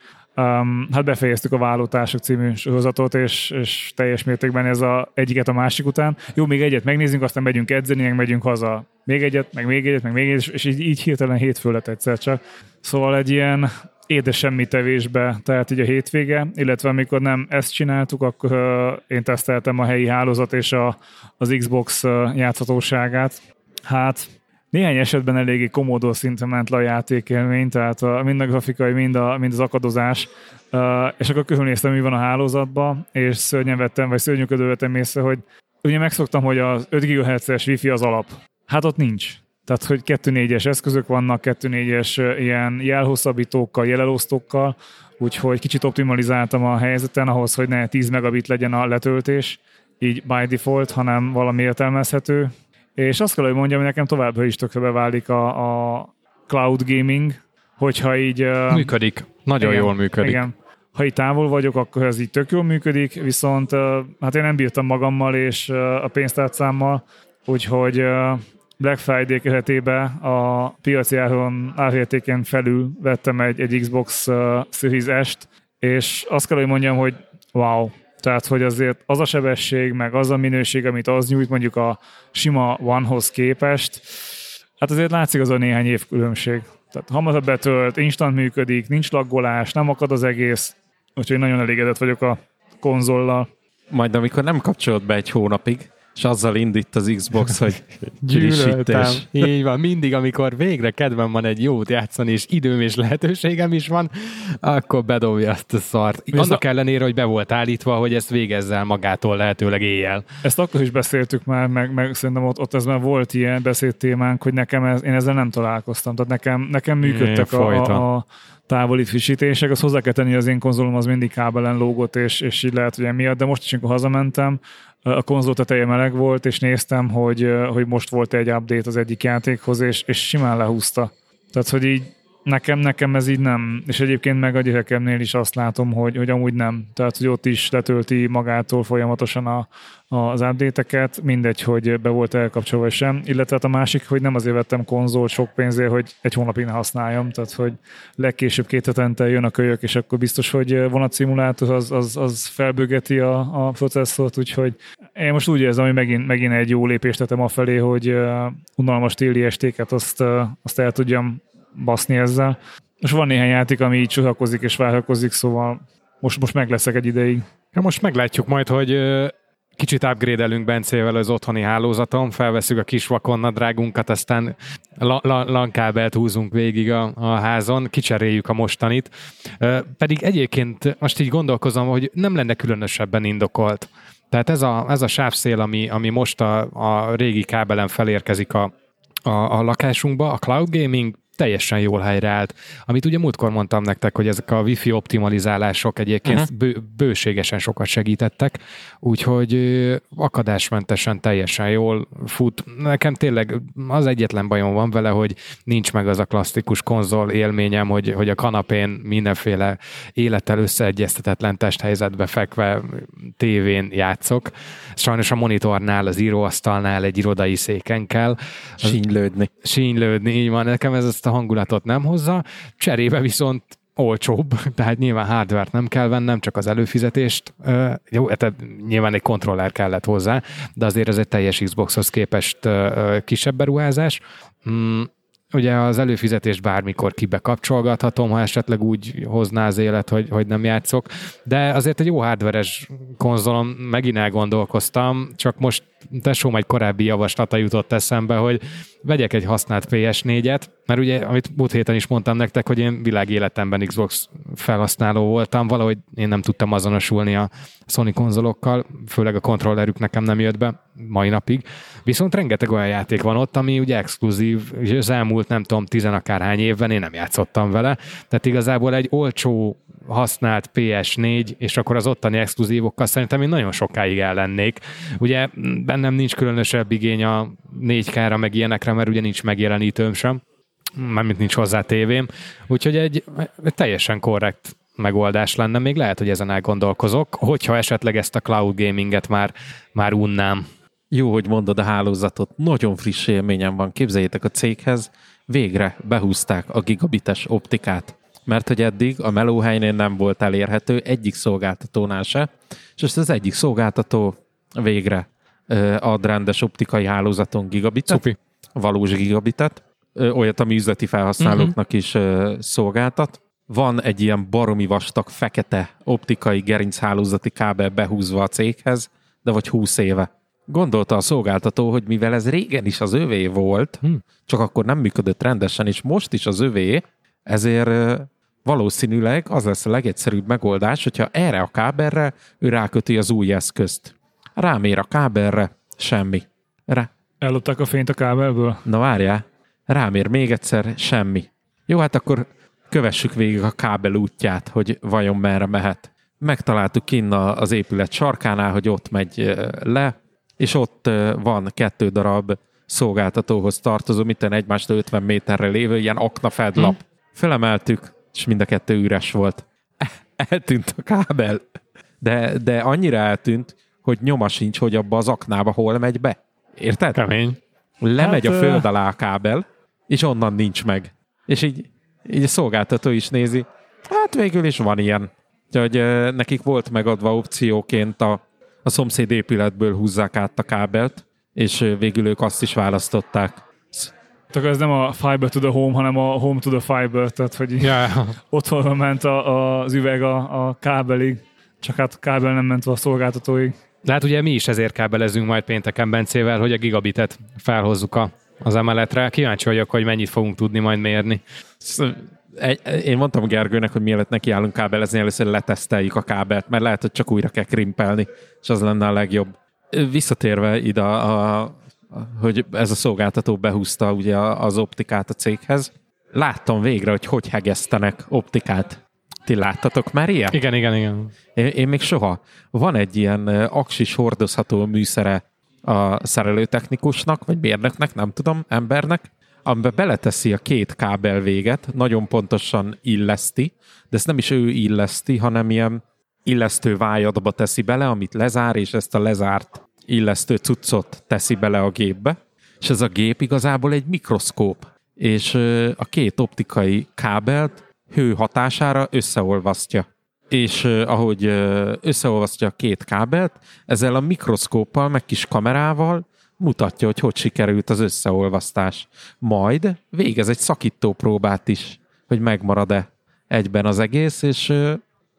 hát befejeztük a Vállótársak című sorozatot, és teljes mértékben ez egyiket a másik után. Jó, még egyet megnézzünk, aztán megyünk edzeni, meg megyünk haza. Még egyet, meg még egyet, meg még egyet, és így hirtelen hétfő lett egyszer csak. Szóval egy ilyen édes semmi tevésbe tehát így a hétvége, illetve amikor nem ezt csináltuk, akkor én teszteltem a helyi hálózat és az Xbox játszhatóságát. Hát néhány esetben eléggé Commodore szinten ment le a játékélmény, tehát mind a grafikai, mind az akadozás, és akkor körülnéztem, mi van a hálózatban, és szörnyűködő vettem észre, hogy ugye megszoktam, hogy az 5 GHz-es Wi-Fi az alap. Hát ott nincs. Tehát, hogy 2.4-es eszközök vannak, 2.4-es ilyen jelhosszabbítókkal, jelelosztókkal, úgyhogy kicsit optimalizáltam a helyzeten ahhoz, hogy ne 10 megabit legyen a letöltés, így by default, hanem valami értelmezhető. És azt kell, hogy mondjam, hogy nekem továbbra is tökre beválik a cloud gaming, hogyha így... Működik. Nagyon jól működik. Igen. Ha így távol vagyok, akkor ez így tök jól működik, viszont hát én nem bírtam magammal és a pénztárcámmal, úgyhogy Black Friday keretében a piaci árértéken felül vettem egy Xbox Series S-t, és azt kell, hogy mondjam, hogy wow. Tehát, hogy azért az a sebesség, meg az a minőség, amit az nyújt mondjuk a sima One-hoz képest, hát azért látszik az a néhány év különbség. Tehát hamarabb betölt, instant működik, nincs laggolás, nem akad az egész, úgyhogy nagyon elégedett vagyok a konzollal. Majd amikor nem kapcsolod be egy hónapig, és azzal indít az Xbox, hogy gyűlöltem. Így van, mindig, amikor végre kedvem van egy jót játszani, és időm és lehetőségem is van, akkor bedobja azt a szart. Annak ellenére, hogy be volt állítva, hogy ezt végezze el magától lehetőleg éjjel. Ezt akkor is beszéltük már, meg szerintem ott ez már volt ilyen beszédtémánk, hogy én ezzel nem találkoztam. Tehát nekem működtek a távoli frissítések. Azt hozzá kell tenni, hogy az én konzolom az mindig kábelen lógott, és így lehet, hogy emiatt, de most is, amikor hazamentem, a konzol teteje meleg volt, és néztem, hogy most volt egy update az egyik játékhoz, és simán lehúzta. Tehát, hogy így nekem ez így nem, és egyébként meg a gyerekemnél is azt látom, hogy amúgy nem. Tehát, hogy ott is letölti magától folyamatosan az update-eket, mindegy, hogy be volt elkapcsolva vagy sem. Illetve a másik, hogy nem azért vettem konzolt sok pénzért, hogy egy hónapig ne használjam, tehát, hogy legkésőbb 2 hetente jön a kölyök, és akkor biztos, hogy vonatszimulátor az felbőgeti a processzort, úgyhogy én most úgy érzem, hogy megint egy jó lépést tettem afelé, hogy unalmas téli estéket azt el tudjam baszni ezzel. Most van néhány játék, ami így csodálkozik és várakozik, szóval most meg leszek egy ideig. Ja, most meglátjuk majd, hogy kicsit upgrade-elünk Bencével az otthoni hálózaton, felveszünk a kis vakonnadrágunkat, aztán LAN-kábelt húzunk végig a házon, kicseréljük a mostanit. Pedig egyébként most így gondolkozom, hogy nem lenne különösebben indokolt. Tehát ez a sávszél, ami most a régi kábelen felérkezik a lakásunkba, a cloud gaming teljesen jól helyreállt. Amit ugye múltkor mondtam nektek, hogy ezek a wifi optimalizálások egyébként bőségesen sokat segítettek, úgyhogy akadásmentesen teljesen jól fut. Nekem tényleg az egyetlen bajom van vele, hogy nincs meg az a klasszikus konzol élményem, hogy a kanapén mindenféle élettel összeegyeztetetlen testhelyzetbe fekve tévén játszok. Sajnos a monitornál, az íróasztalnál egy irodai széken kell. Sínylődni, így van. Nekem ezt a hangulatot nem hozza. Cserébe viszont olcsóbb, tehát nyilván hardware-t nem kell vennem, csak az előfizetést. Jó, tehát nyilván egy kontroller kellett hozzá, de azért ez egy teljes Xboxhoz képest kisebb beruházás. Ugye az előfizetést bármikor kibekapcsolgathatom, ha esetleg úgy hozná az élet, hogy nem játszok, de azért egy jó hardveres konzolon megint elgondolkoztam, csak most tesóm egy korábbi javaslata jutott eszembe, hogy vegyek egy használt PS4-et, mert ugye, amit múlt héten is mondtam nektek, hogy én világéletemben Xbox felhasználó voltam, valahogy én nem tudtam azonosulni a Sony konzolokkal, főleg a kontrollerük nekem nem jött be mai napig. Viszont rengeteg olyan játék van ott, ami ugye exkluzív, és az elmúlt nem tudom, 10 akárhány évben én nem játszottam vele, tehát igazából egy olcsó használt PS4, és akkor az ottani exkluzívokkal szerintem én nagyon sokáig ellennék. Ugye bennem nincs különösebb igény a 4K-ra meg ilyenekre, mert ugye nincs megjelenítőm sem, mármint nincs hozzá tévém, úgyhogy egy teljesen korrekt megoldás lenne, még lehet, hogy ezen elgondolkozok, hogyha esetleg ezt a cloud gaminget már unnám. Jó, hogy mondod a hálózatot. Nagyon friss élményem van. Képzeljétek, a céghez végre behúzták a gigabites optikát. Mert hogy eddig a melóhelynél nem volt elérhető egyik szolgáltatónál se, és ezt az egyik szolgáltató végre ad rendes optikai hálózaton gigabitet, Szupi. valós gigabitet, olyat, ami üzleti felhasználóknak is szolgáltat. Van egy ilyen baromi vastag, fekete optikai gerinchálózati kábel behúzva a céghez, de vagy 20 éve. Gondolta a szolgáltató, hogy mivel ez régen is az övé volt, csak akkor nem működött rendesen, és most is az övé, ezért valószínűleg az lesz a legegyszerűbb megoldás, hogyha erre a kábelre ő ráköti az új eszközt. Rámér a kábelre, semmi. Ellopták a fényt a kábelből? Na várjál, rámér még egyszer, semmi. Jó, hát akkor kövessük végig a kábel útját, hogy vajon merre mehet. Megtaláltuk kinn az épület sarkánál, hogy ott megy le, és ott van 2 darab szolgáltatóhoz tartozó, mitten egymástól 50 méterre lévő ilyen aknafedlap. Felemeltük, és mind a 2 üres volt. Eltűnt a kábel. De annyira eltűnt, hogy nyoma sincs, hogy abba az aknába hol megy be. Érted? Kemény. Lemegy a föld alá a kábel, és onnan nincs meg. És így a szolgáltató is nézi, hát végül is van ilyen. Úgyhogy nekik volt megadva opcióként a szomszéd épületből húzzák át a kábelt, és végül ők azt is választották. Tehát ez nem a fiber to the home, hanem a home to the fiber, tehát hogy otthonra ment az üveg a kábelig, csak hát a kábel nem ment a szolgáltatóig. De hát ugye mi is ezért kábelezünk majd pénteken Bencével, hogy a gigabitet felhozzuk az emeletre. Kíváncsi vagyok, hogy mennyit fogunk tudni majd mérni. Én mondtam Gergőnek, hogy mielőtt nekiállunk kábelezni, először leteszteljük a kábelt, mert lehet, hogy csak újra kell krimpelni, és az lenne a legjobb. Visszatérve ide, hogy ez a szolgáltató behúzta ugye az optikát a céghez, láttam végre, hogy hegesztenek optikát. Ti láttatok már ilyen? Igen. Én még soha. Van egy ilyen aksis hordozható műszere a szerelőtechnikusnak, vagy mérnöknek, nem tudom, embernek, amiben beleteszi a 2 kábel véget, nagyon pontosan illeszti, de ezt nem is ő illeszti, hanem ilyen illesztő vájadba teszi bele, amit lezár, és ezt a lezárt illesztő cuccot teszi bele a gépbe. És ez a gép igazából egy mikroszkóp, és a 2 optikai kábelt hő hatására összeolvasztja. És ahogy összeolvasztja a 2 kábelt, ezzel a mikroszkóppal, meg kis kamerával mutatja, hogy sikerült az összeolvasztás. Majd végez egy szakító próbát is, hogy megmarad-e egyben az egész, és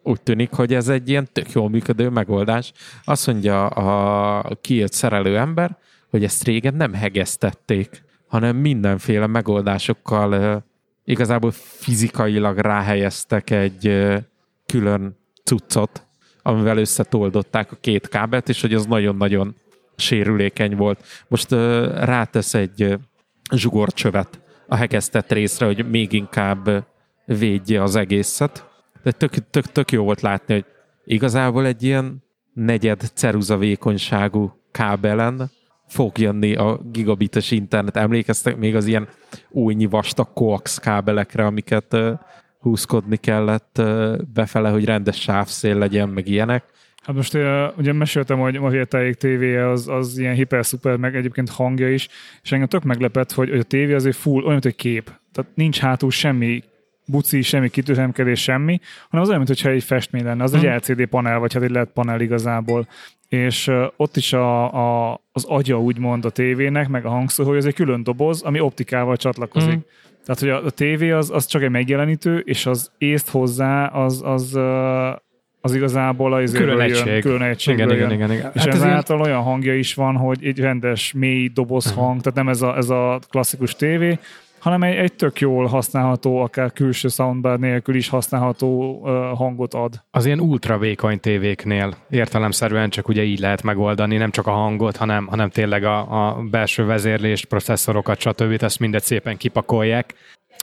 úgy tűnik, hogy ez egy ilyen tök jól működő megoldás. Azt mondja a kijött szerelő ember, hogy ezt régen nem hegesztették, hanem mindenféle megoldásokkal igazából fizikailag ráhelyeztek egy külön cuccot, amivel összetoldották a két kábelt, és hogy az nagyon-nagyon sérülékeny volt. Most rátesz egy zsugorcsövet a hegesztett részre, hogy még inkább védje az egészet. De tök jó volt látni, hogy igazából egy ilyen negyed ceruza vékonyságú kábelen fog jönni a gigabites internet. Emlékeztek még az ilyen újnyi vastag coax kábelekre, amiket húzkodni kellett befele, hogy rendes sávszél legyen, meg ilyenek. Hát most ugye meséltem, hogy a Hirtályék tévéje az ilyen hiper-szuper, meg egyébként hangja is, és engem tök meglepett, hogy a tévé azért full, olyan, mint egy kép. Tehát nincs hátul semmi buci, semmi kitűzemkedés, semmi, hanem az olyan, mintha egy festmény lenne. Az egy LCD panel, vagy hát egy LED panel igazából. És ott is az agya úgymond a tévének, meg a hangszóró, hogy ez egy külön doboz, ami optikával csatlakozik. Tehát, hogy a tévé az csak egy megjelenítő, és az észt hozzá az igazából az külön egység. Igen. És hát ezáltal olyan hangja is van, hogy egy rendes, mély dobozhang, tehát nem ez a klasszikus tévé, hanem egy tök jól használható, akár külső soundbar nélkül is használható hangot ad. Az ilyen ultra vékony tévéknél értelemszerűen csak ugye így lehet megoldani, nem csak a hangot, hanem tényleg a belső vezérlést, processzorokat, stb. Ezt mindet szépen kipakolják.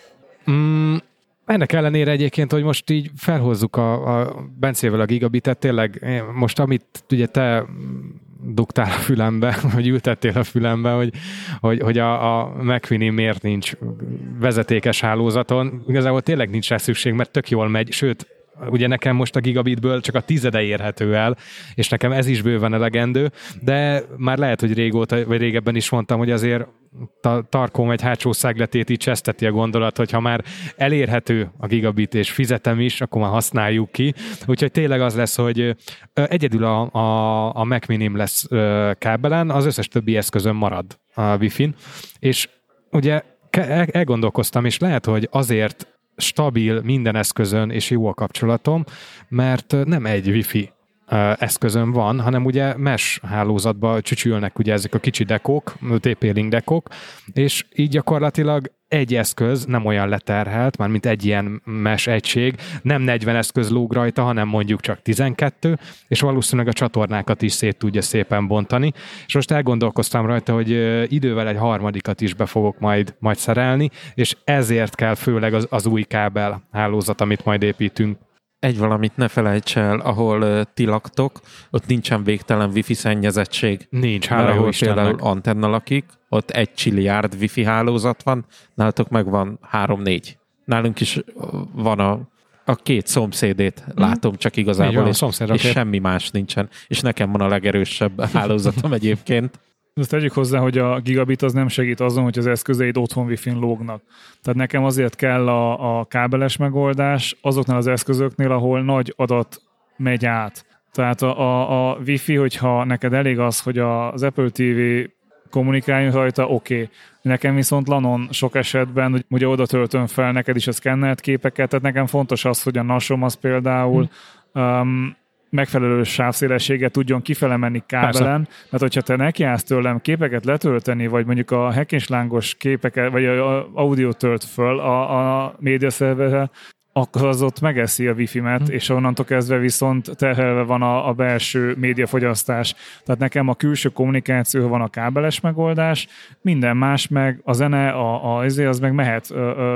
Ennek ellenére egyébként, hogy most így felhozzuk a Bencével a gigabitet, tényleg most amit ugye te dugtál a fülembe, vagy ültettél a fülembe, hogy a McVinie miért nincs vezetékes hálózaton. Igazából tényleg nincs rá szükség, mert tök jól megy, sőt, ugye nekem most a gigabitből csak a 10 érhető el, és nekem ez is bőven elegendő, de már lehet, hogy régóta, vagy régebben is mondtam, hogy azért tarkóm egy hátsó szegletét így cseszteti a gondolat, hogy ha már elérhető a gigabit, és fizetem is, akkor már használjuk ki. Úgyhogy tényleg az lesz, hogy egyedül a Mac Minim lesz kábelen, az összes többi eszközön marad a Wi-Fi-n, és ugye elgondolkoztam, és lehet, hogy azért stabil minden eszközön, és jó a kapcsolatom, mert nem egy Wi-Fi eszközön van, hanem ugye mesh hálózatba csücsülnek ugye ezek a kicsi dekók, TP-Link dekók, és így gyakorlatilag egy eszköz nem olyan leterhelt, már mint egy ilyen mesh egység, nem 40 eszköz lóg rajta, hanem mondjuk csak 12, és valószínűleg a csatornákat is szét tudja szépen bontani, és most elgondolkoztam rajta, hogy idővel egy harmadikat is be fogok majd szerelni, és ezért kell főleg az új kábel hálózat, amit majd építünk. Egy valamit ne felejts el, ahol ti laktok, ott nincsen végtelen wifi szennyezettség. Nincs, hála jó Istennek. Például Antenna lakik, ott 1 csilliárd wifi hálózat van, nálatok meg van 3-4. Nálunk is van a két szomszédét látom csak igazából, és semmi más nincsen. És nekem van a legerősebb hálózatom egyébként. Azt tegyük hozzá, hogy a gigabit az nem segít azon, hogy az eszközeid otthon Wi-Fi-n lógnak. Tehát nekem azért kell a kábeles megoldás azoknál az eszközöknél, ahol nagy adat megy át. Tehát a Wi-Fi, hogyha neked elég az, hogy az Apple TV kommunikáljon rajta, oké. Nekem viszont LAN-on sok esetben, hogy ugye oda töltöm fel neked is a szkennelt képeket, tehát nekem fontos az, hogy a NAS-om az például megfelelő sávszélességet tudjon kifele menni kábelen, mert hogyha te nekiállsz tőlem képeket letölteni, vagy mondjuk a hackenslángos képeket, vagy a audiót tölt föl a médiaszerverre, akkor az ott megeszi a Wi-Fi-met, és onnantól kezdve viszont terhelve van a belső médiafogyasztás. Tehát nekem a külső kommunikáció van a kábeles megoldás, minden más meg, a zene, az meg mehet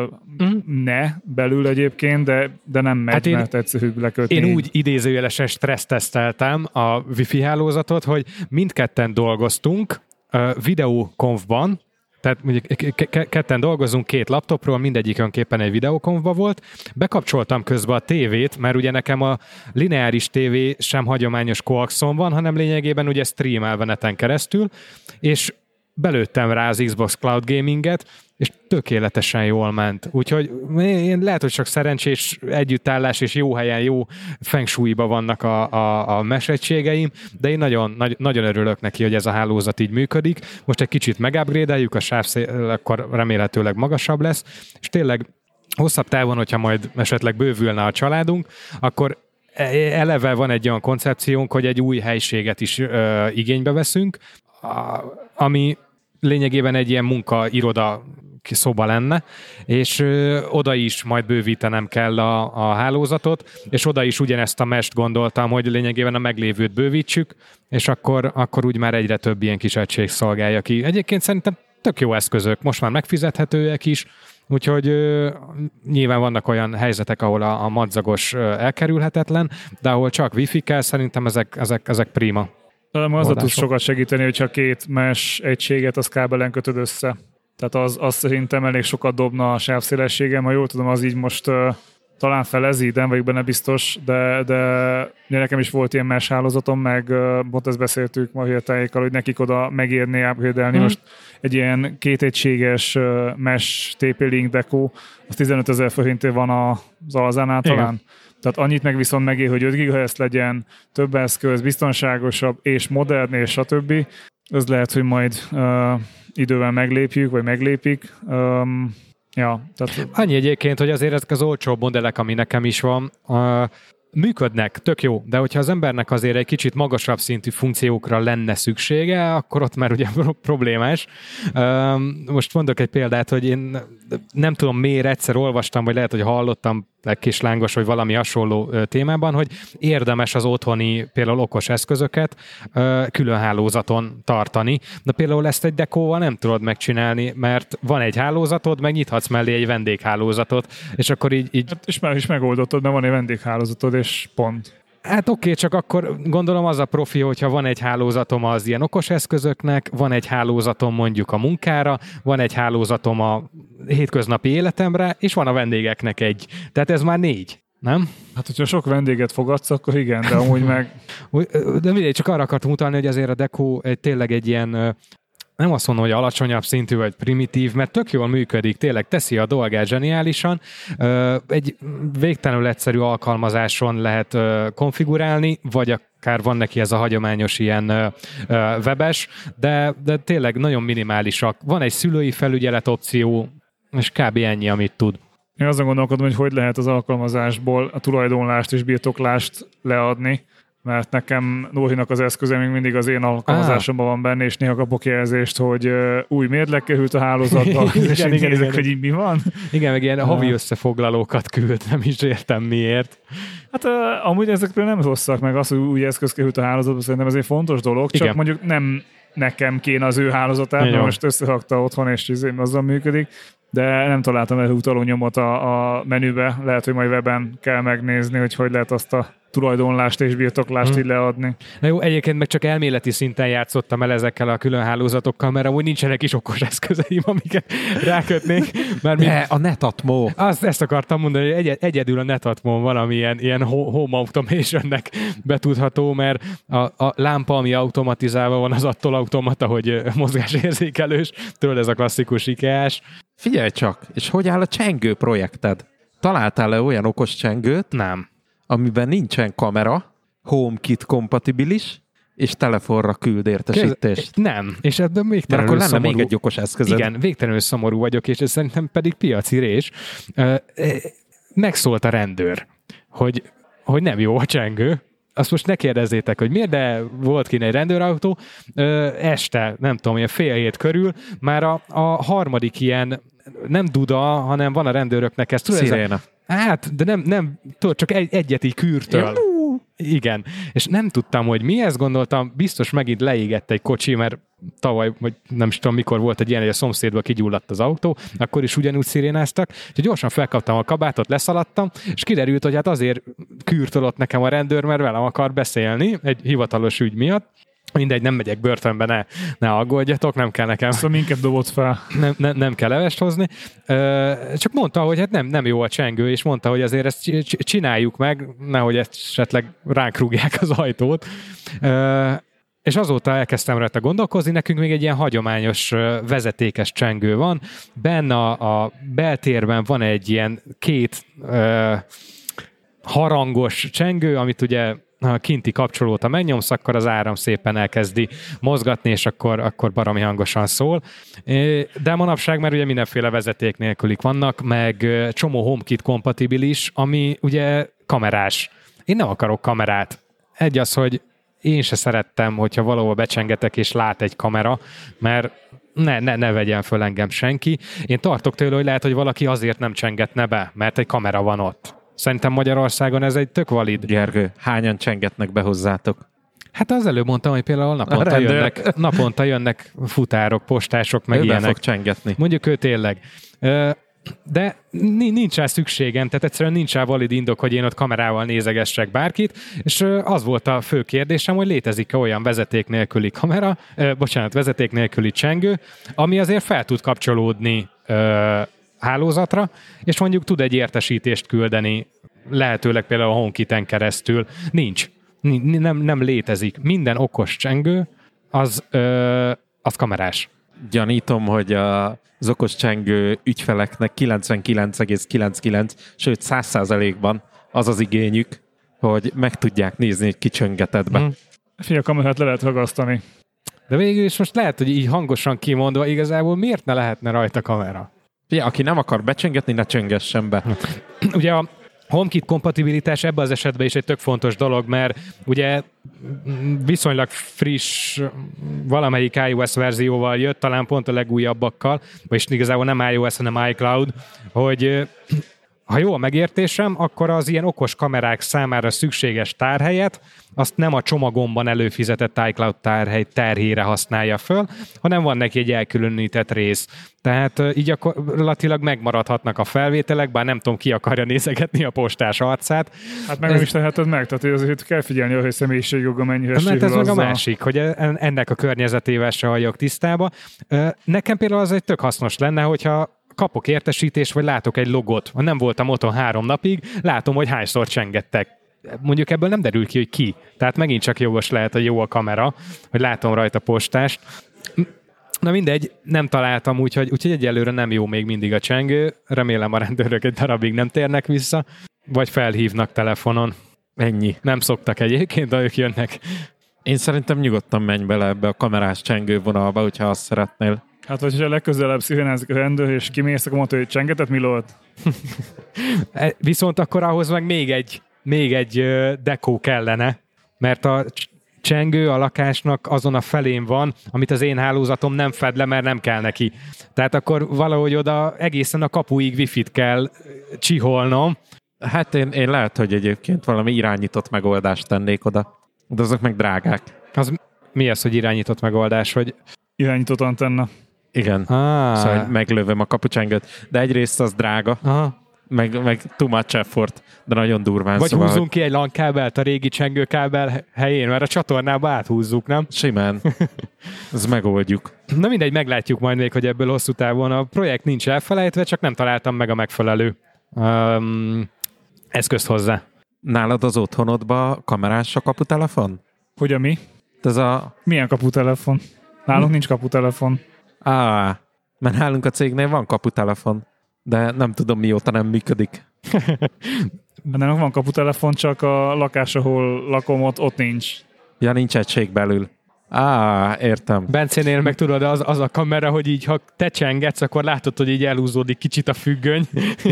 belül egyébként, de nem megy, hát mert egyszerűbb lekötni. Én úgy idézőjelesen stresszteszteltem a Wi-Fi hálózatot, hogy mindketten dolgoztunk videókonfban, tehát mondjuk ketten dolgozunk 2 laptopról, mindegyik önképpen egy videokonfba volt. Bekapcsoltam közben a tévét, mert ugye nekem a lineáris tévé sem hagyományos coaxon van, hanem lényegében ugye streamelve neten keresztül, és belőttem rá az Xbox Cloud Gaminget, és tökéletesen jól ment. Úgyhogy én lehet, hogy csak szerencsés együttállás és jó helyen, jó feng shui-ba vannak a mesh egységeim, de én nagyon örülök neki, hogy ez a hálózat így működik. Most egy kicsit megupgrade-eljük, a sávszél akkor remélhetőleg magasabb lesz, és tényleg hosszabb távon, hogyha majd esetleg bővülne a családunk, akkor eleve van egy olyan koncepciónk, hogy egy új helységet is igénybe veszünk, ami lényegében egy ilyen munka-iroda szoba lenne, és oda is majd bővítenem kell a hálózatot, és oda is ugyanezt a mest gondoltam, hogy lényegében a meglévőt bővítsük, és akkor úgy már egyre több ilyen kis egység szolgálja ki. Egyébként szerintem tök jó eszközök, most már megfizethetőek is, úgyhogy nyilván vannak olyan helyzetek, ahol a madzagos elkerülhetetlen, de ahol csak wifi kell, szerintem ezek prima. Talán azzal tudsz sokat segíteni, hogyha két mesh egységet az kábelen kötöd össze. Tehát az szerintem elég sokat dobna a sávszélességem, ha jól tudom, az így most talán felezi, nem vagyok benne biztos, de nekem is volt ilyen mesh hálózatom, meg pont ezt beszéltük ma hirtájékkal, hogy nekik oda megérné upgrade-elni. Most egy ilyen kétegységes mesh TP-Link Deco, az 15 000 forintért van az Alzánál talán. Tehát annyit meg viszont megér, hogy 5 GHz legyen, több eszköz, biztonságosabb és modern, és stb. Ez lehet, hogy majd idővel meglépjük, vagy meglépik. Tehát... Annyi egyébként, hogy azért ezek az olcsóbb modellek, ami nekem is van, működnek, tök jó, de hogyha az embernek azért egy kicsit magasabb szintű funkciókra lenne szüksége, akkor ott már ugye problémás. Most mondok egy példát, hogy én nem tudom miért, egyszer olvastam, vagy lehet, hogy hallottam egy kis lángos, vagy valami hasonló témában, hogy érdemes az otthoni például okos eszközöket külön hálózaton tartani, de például ezt egy dekóval nem tudod megcsinálni, mert van egy hálózatod, meg nyithatsz mellé egy vendéghálózatot, és akkor így... Hát és már is megoldottad, mert van egy vendéghálózatod, és pont. Hát oké, csak akkor gondolom az a profi, hogyha van egy hálózatom az ilyen okos eszközöknek, van egy hálózatom mondjuk a munkára, van egy hálózatom a hétköznapi életemre, és van a vendégeknek egy. Tehát ez már 4, nem? Hát, hogyha sok vendéget fogadsz, akkor igen, de amúgy meg... De mindegy, csak arra akartam mutatni, hogy azért a Deco tényleg egy ilyen, nem azt mondom, hogy alacsonyabb szintű, vagy primitív, mert tök jól működik, tényleg teszi a dolgát zseniálisan. Egy végtelenül egyszerű alkalmazáson lehet konfigurálni, vagy akár van neki ez a hagyományos ilyen webes, de tényleg nagyon minimálisak. Van egy szülői felügyelet opció, és kb. Ennyi, amit tud. Én azon gondolkodom, hogy lehet az alkalmazásból a tulajdonlást és birtoklást leadni, mert nekem Nórinak az eszköze még mindig az én alkalmazásomban van benne, és néha kapok jelzést, hogy új mérleg került a hálózatba, és én nézek, hogy így mi van. Igen, meg ilyen havi összefoglalókat küld, nem is értem miért. Hát amúgy ezekről nem rosszak, meg az, hogy új eszköz került a hálózatba, szerintem ez egy fontos dolog, csak igen. Mondjuk nem nekem kéne az ő hálózatát, mert most összerakta otthon, és azzal működik, de nem találtam el utaló nyomot a menübe, lehet, hogy majd weben kell megnézni, hogy lehet azt a tulajdonlást és birtoklást így leadni. Na jó, egyébként meg csak elméleti szinten játszottam el ezekkel a külön hálózatokkal, mert amúgy nincsenek is okos eszközeim, amiket rákötnék. A Netatmo. Ezt akartam mondani, hogy egyedül a Netatmo valami ilyen home automationnek betudható, mert a lámpa, ami automatizálva van, az attól automata, hogy mozgásérzékelős. Tudod, ez a klasszikus IKEA-s. Figyelj csak, és hogy áll a csengő projekted? Találtál-e olyan okos csengőt? Nem. Amiben nincsen kamera, HomeKit kompatibilis, és telefonra küld értesítést. Nem, és ebben végtelenül akkor lenne szomorú. még egy okos eszközöd. Igen, végtelenül szomorú vagyok, és ez szerintem pedig piaci rés. Megszólt a rendőr, hogy nem jó a csengő. Azt most ne kérdezzétek, hogy miért, de volt kint egy rendőrautó. Este, nem tudom, ilyen 6:30 körül, már a harmadik ilyen, nem duda, hanem van a rendőröknek ez. Sziréna. Hát, de nem tudod, csak egyet így kürtöl. Igen. És nem tudtam, hogy mi, ezt gondoltam, biztos megint leégett egy kocsi, mert tavaly, vagy nem is tudom mikor volt egy ilyen, hogy a szomszédba kigyulladt az autó, akkor is ugyanúgy szirénáztak. Úgyhogy gyorsan felkaptam a kabátot, leszaladtam, és kiderült, hogy hát azért kürtölött nekem a rendőr, mert velem akar beszélni egy hivatalos ügy miatt. Mindegy, nem megyek börtönbe, ne aggódjatok, nem kell nekem. Szóval minket dobott fel. Nem kell levest hozni. Csak mondta, hogy hát nem jó a csengő, és mondta, hogy azért ezt csináljuk meg, nehogy esetleg ránk rúgják az ajtót. És azóta elkezdtem rajta gondolkozni, nekünk még egy ilyen hagyományos vezetékes csengő van. Benne a beltérben van egy ilyen 2 harangos csengő, amit ugye ha kinti kapcsolót, ha megnyomsz, akkor az áram szépen elkezdi mozgatni, és akkor baromi hangosan szól. De manapság már ugye mindenféle vezeték nélkülik vannak, meg csomó HomeKit kompatibilis, ami ugye kamerás. én nem akarok kamerát. Egy az, hogy én se szerettem, hogyha valahol becsengetek és lát egy kamera, mert ne vegyen föl engem senki. Én tartok tőle, hogy lehet, hogy valaki azért nem csengetne be, mert egy kamera van ott. Szerintem Magyarországon ez egy tök valid. Gergő, hányan csengetnek be hozzátok? Hát az előbb mondtam, hogy például naponta jönnek futárok, postások, meg ő ilyenek. be fog csengetni. Mondjuk ő tényleg. De nincs rá szükségem, tehát egyszerűen nincs rá valid indok, hogy én ott kamerával nézegessek bárkit, és az volt a fő kérdésem, hogy létezik-e olyan vezeték nélküli vezeték nélküli csengő, ami azért fel tud kapcsolódni hálózatra, és mondjuk tud egy értesítést küldeni, lehetőleg például a HomeKit-en keresztül. Nincs. Nem létezik. Minden okos csengő az kamerás. Gyanítom, hogy az okos csengő ügyfeleknek 99,99, sőt 100%-ban az az igényük, hogy meg tudják nézni, hogy ki csöngetett be. Figyelj, a kamerát le lehet ragasztani. De végül is most lehet, hogy így hangosan kimondva igazából miért ne lehetne rajta kamera? Figyelj, aki nem akar becsöngetni, ne csöngessen be. Ugye a HomeKit kompatibilitás ebben az esetben is egy tök fontos dolog, mert ugye viszonylag friss valamelyik iOS verzióval jött, talán pont a legújabbakkal, vagyis igazából nem iOS, hanem iCloud, hogy ha jó a megértésem, akkor az ilyen okos kamerák számára szükséges tárhelyet, azt nem a csomagomban előfizetett iCloud tárhely terhére használja föl, hanem van neki egy elkülönített rész. Tehát így gyakorlatilag megmaradhatnak a felvételek, bár nem tudom, ki akarja nézegetni a postás arcát. Hát meg nem is teheted meg, tehát azért kell figyelni, hogy személyiségjoga mennyire sérül. Mert ez meg a másik, hogy ennek a környezetével se halljak tisztába. Nekem például az egy tök hasznos lenne, hogyha kapok értesítést, vagy látok egy logot. Ha nem voltam otthon 3 napig, látom, hogy hányszor csengettek. Mondjuk ebből nem derül ki, hogy ki. Tehát megint csak jogos lehet, hogy jó a kamera, hogy látom rajta postást. Na mindegy, nem találtam, úgyhogy egyelőre nem jó még mindig a csengő. Remélem a rendőrök egy darabig nem térnek vissza, vagy felhívnak telefonon. Ennyi. Nem szoktak egyébként, de ők jönnek. Én szerintem nyugodtan menj bele ebbe a kamerás csengő vonalba, hogyha azt szeretnél. Hát, hogyha legközelebb szirénázik a rendőr, és kimész, akkor mondta, hogy csengetett, mi volt? Viszont akkor ahhoz meg még egy dekó kellene, mert a csengő a lakásnak azon a felén van, amit az én hálózatom nem fed le, mert nem kell neki. Tehát akkor valahogy oda egészen a kapuig wifi-t kell csiholnom. Hát én lehet, hogy egyébként valami irányított megoldást tennék oda. De azok meg drágák. Mi az, hogy irányított megoldás? Hogy... Irányított antenna. Igen. Szóval hogy meglövöm a kapucsengőt. De egyrészt az drága, meg too much effort, de nagyon durván. Vagy szóval, húzzunk ki egy LAN kábelt a régi csengőkábel helyén, mert a csatornába áthúzzuk, nem? Simán. Ezt megoldjuk. Na mindegy, meglátjuk majd még, hogy ebből hosszú távon a projekt nincs elfelejtve, csak nem találtam meg a megfelelő eszközt hozzá. Nálad az otthonodba kamerás a kaputelefon? Hogy a mi? Ez a... Milyen kaputelefon? Nálunk nincs kaputelefon. Mert nálunk a cégnél van kaputelefon, de nem tudom mióta nem működik. Nálunk van kaputelefon, csak a lakás, ahol lakom, ott nincs. Ja, nincs egység belül. Értem. Bencénél meg tudod, az a kamera, hogy így, ha te csengetsz, akkor látod, hogy így elhúzódik kicsit a függöny.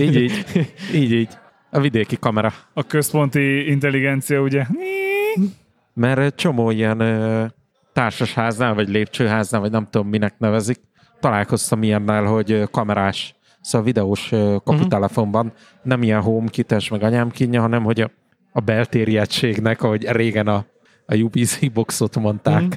Így. A vidéki kamera. A központi intelligencia, ugye? Mert csomó ilyen társasháznál, vagy lépcsőháznál, vagy nem tudom minek nevezik, találkoztam ilyennel, hogy kamerás, szóval videós kaputelefonban nem ilyen HomeKit-es, meg anyámkínja, hanem hogy a beltéri egységnek, ahogy régen a UPC boxot mondták,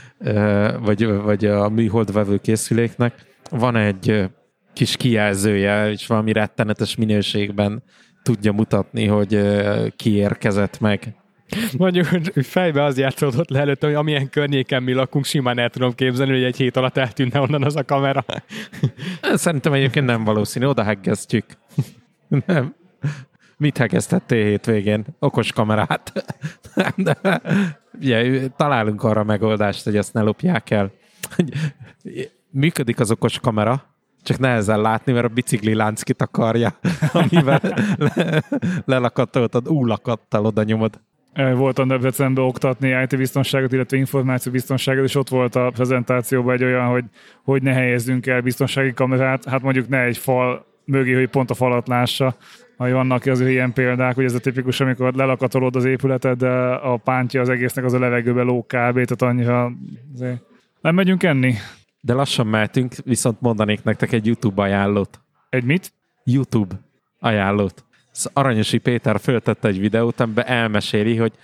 vagy a műholdvevő készüléknek, van egy kis kijelzője, és valami rettenetes minőségben tudja mutatni, hogy ki érkezett meg. Mondjuk, hogy fejbe az játszódott le előtt, hogy amilyen környéken mi lakunk, simán el tudom képzelni, hogy egy hét alatt eltűnne onnan az a kamera. Szerintem egyébként nem valószínű, oda heggeztjük. Nem. Mit heggeztettél hétvégén? Okos kamerát. De, ugye, találunk arra megoldást, hogy ezt ne lopják el. Működik az okos kamera, csak nehezen látni, mert a bicikli lánc kitakarja, amivel lelakatoltad, lakattal oda nyomod. Voltam Debrecenbe oktatni IT-biztonságot, illetve információbiztonságot, és ott volt a prezentációban egy olyan, hogy ne helyezzünk el biztonsági kamerát, hát mondjuk ne egy fal mögé, hogy pont a falat lássa. Ha vannak azért ilyen példák, hogy ez a tipikus, amikor lelakatolod az épületet, de a pántja az egésznek az a levegőbe lóg kb. Tehát annyira azért... Nem megyünk enni? De lassan mehetünk, viszont mondanék nektek egy YouTube ajánlót. Egy mit? YouTube ajánlót. Aranyosi Péter föltette egy videót, amiben elmeséli, hogy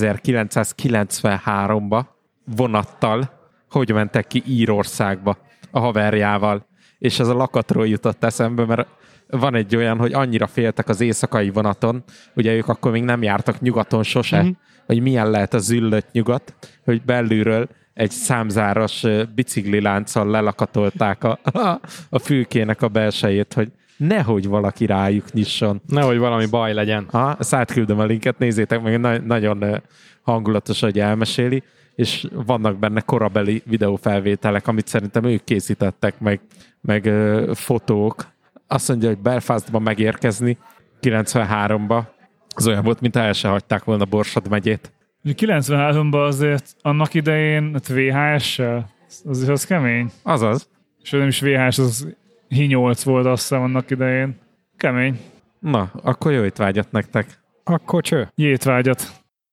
1993-ba vonattal hogy mentek ki Írországba a haverjával. És ez a lakatról jutott eszembe, mert van egy olyan, hogy annyira féltek az éjszakai vonaton, ugye ők akkor még nem jártak nyugaton sose, hogy milyen lehet a züllött nyugat, hogy belülről egy számzáros biciklilánccal lelakatolták a fülkének a belsejét, hogy nehogy valaki rájuk nyisson. Nehogy valami baj legyen. Ezt átküldöm a linket, nézzétek meg, nagyon hangulatos, hogy elmeséli, és vannak benne korabeli videófelvételek, amit szerintem ők készítettek, meg fotók. Azt mondja, hogy Belfastba megérkezni 93-ba, az olyan volt, mintha el se hagyták volna Borsod megyét. 93-ban azért annak idején VHS-sel, az kemény. Azaz. És nem is VHS, az Hi8 volt, azt hiszem, annak idején. Kemény. Na, akkor jó étvágyat nektek. Akkor cső. Jétvágyat.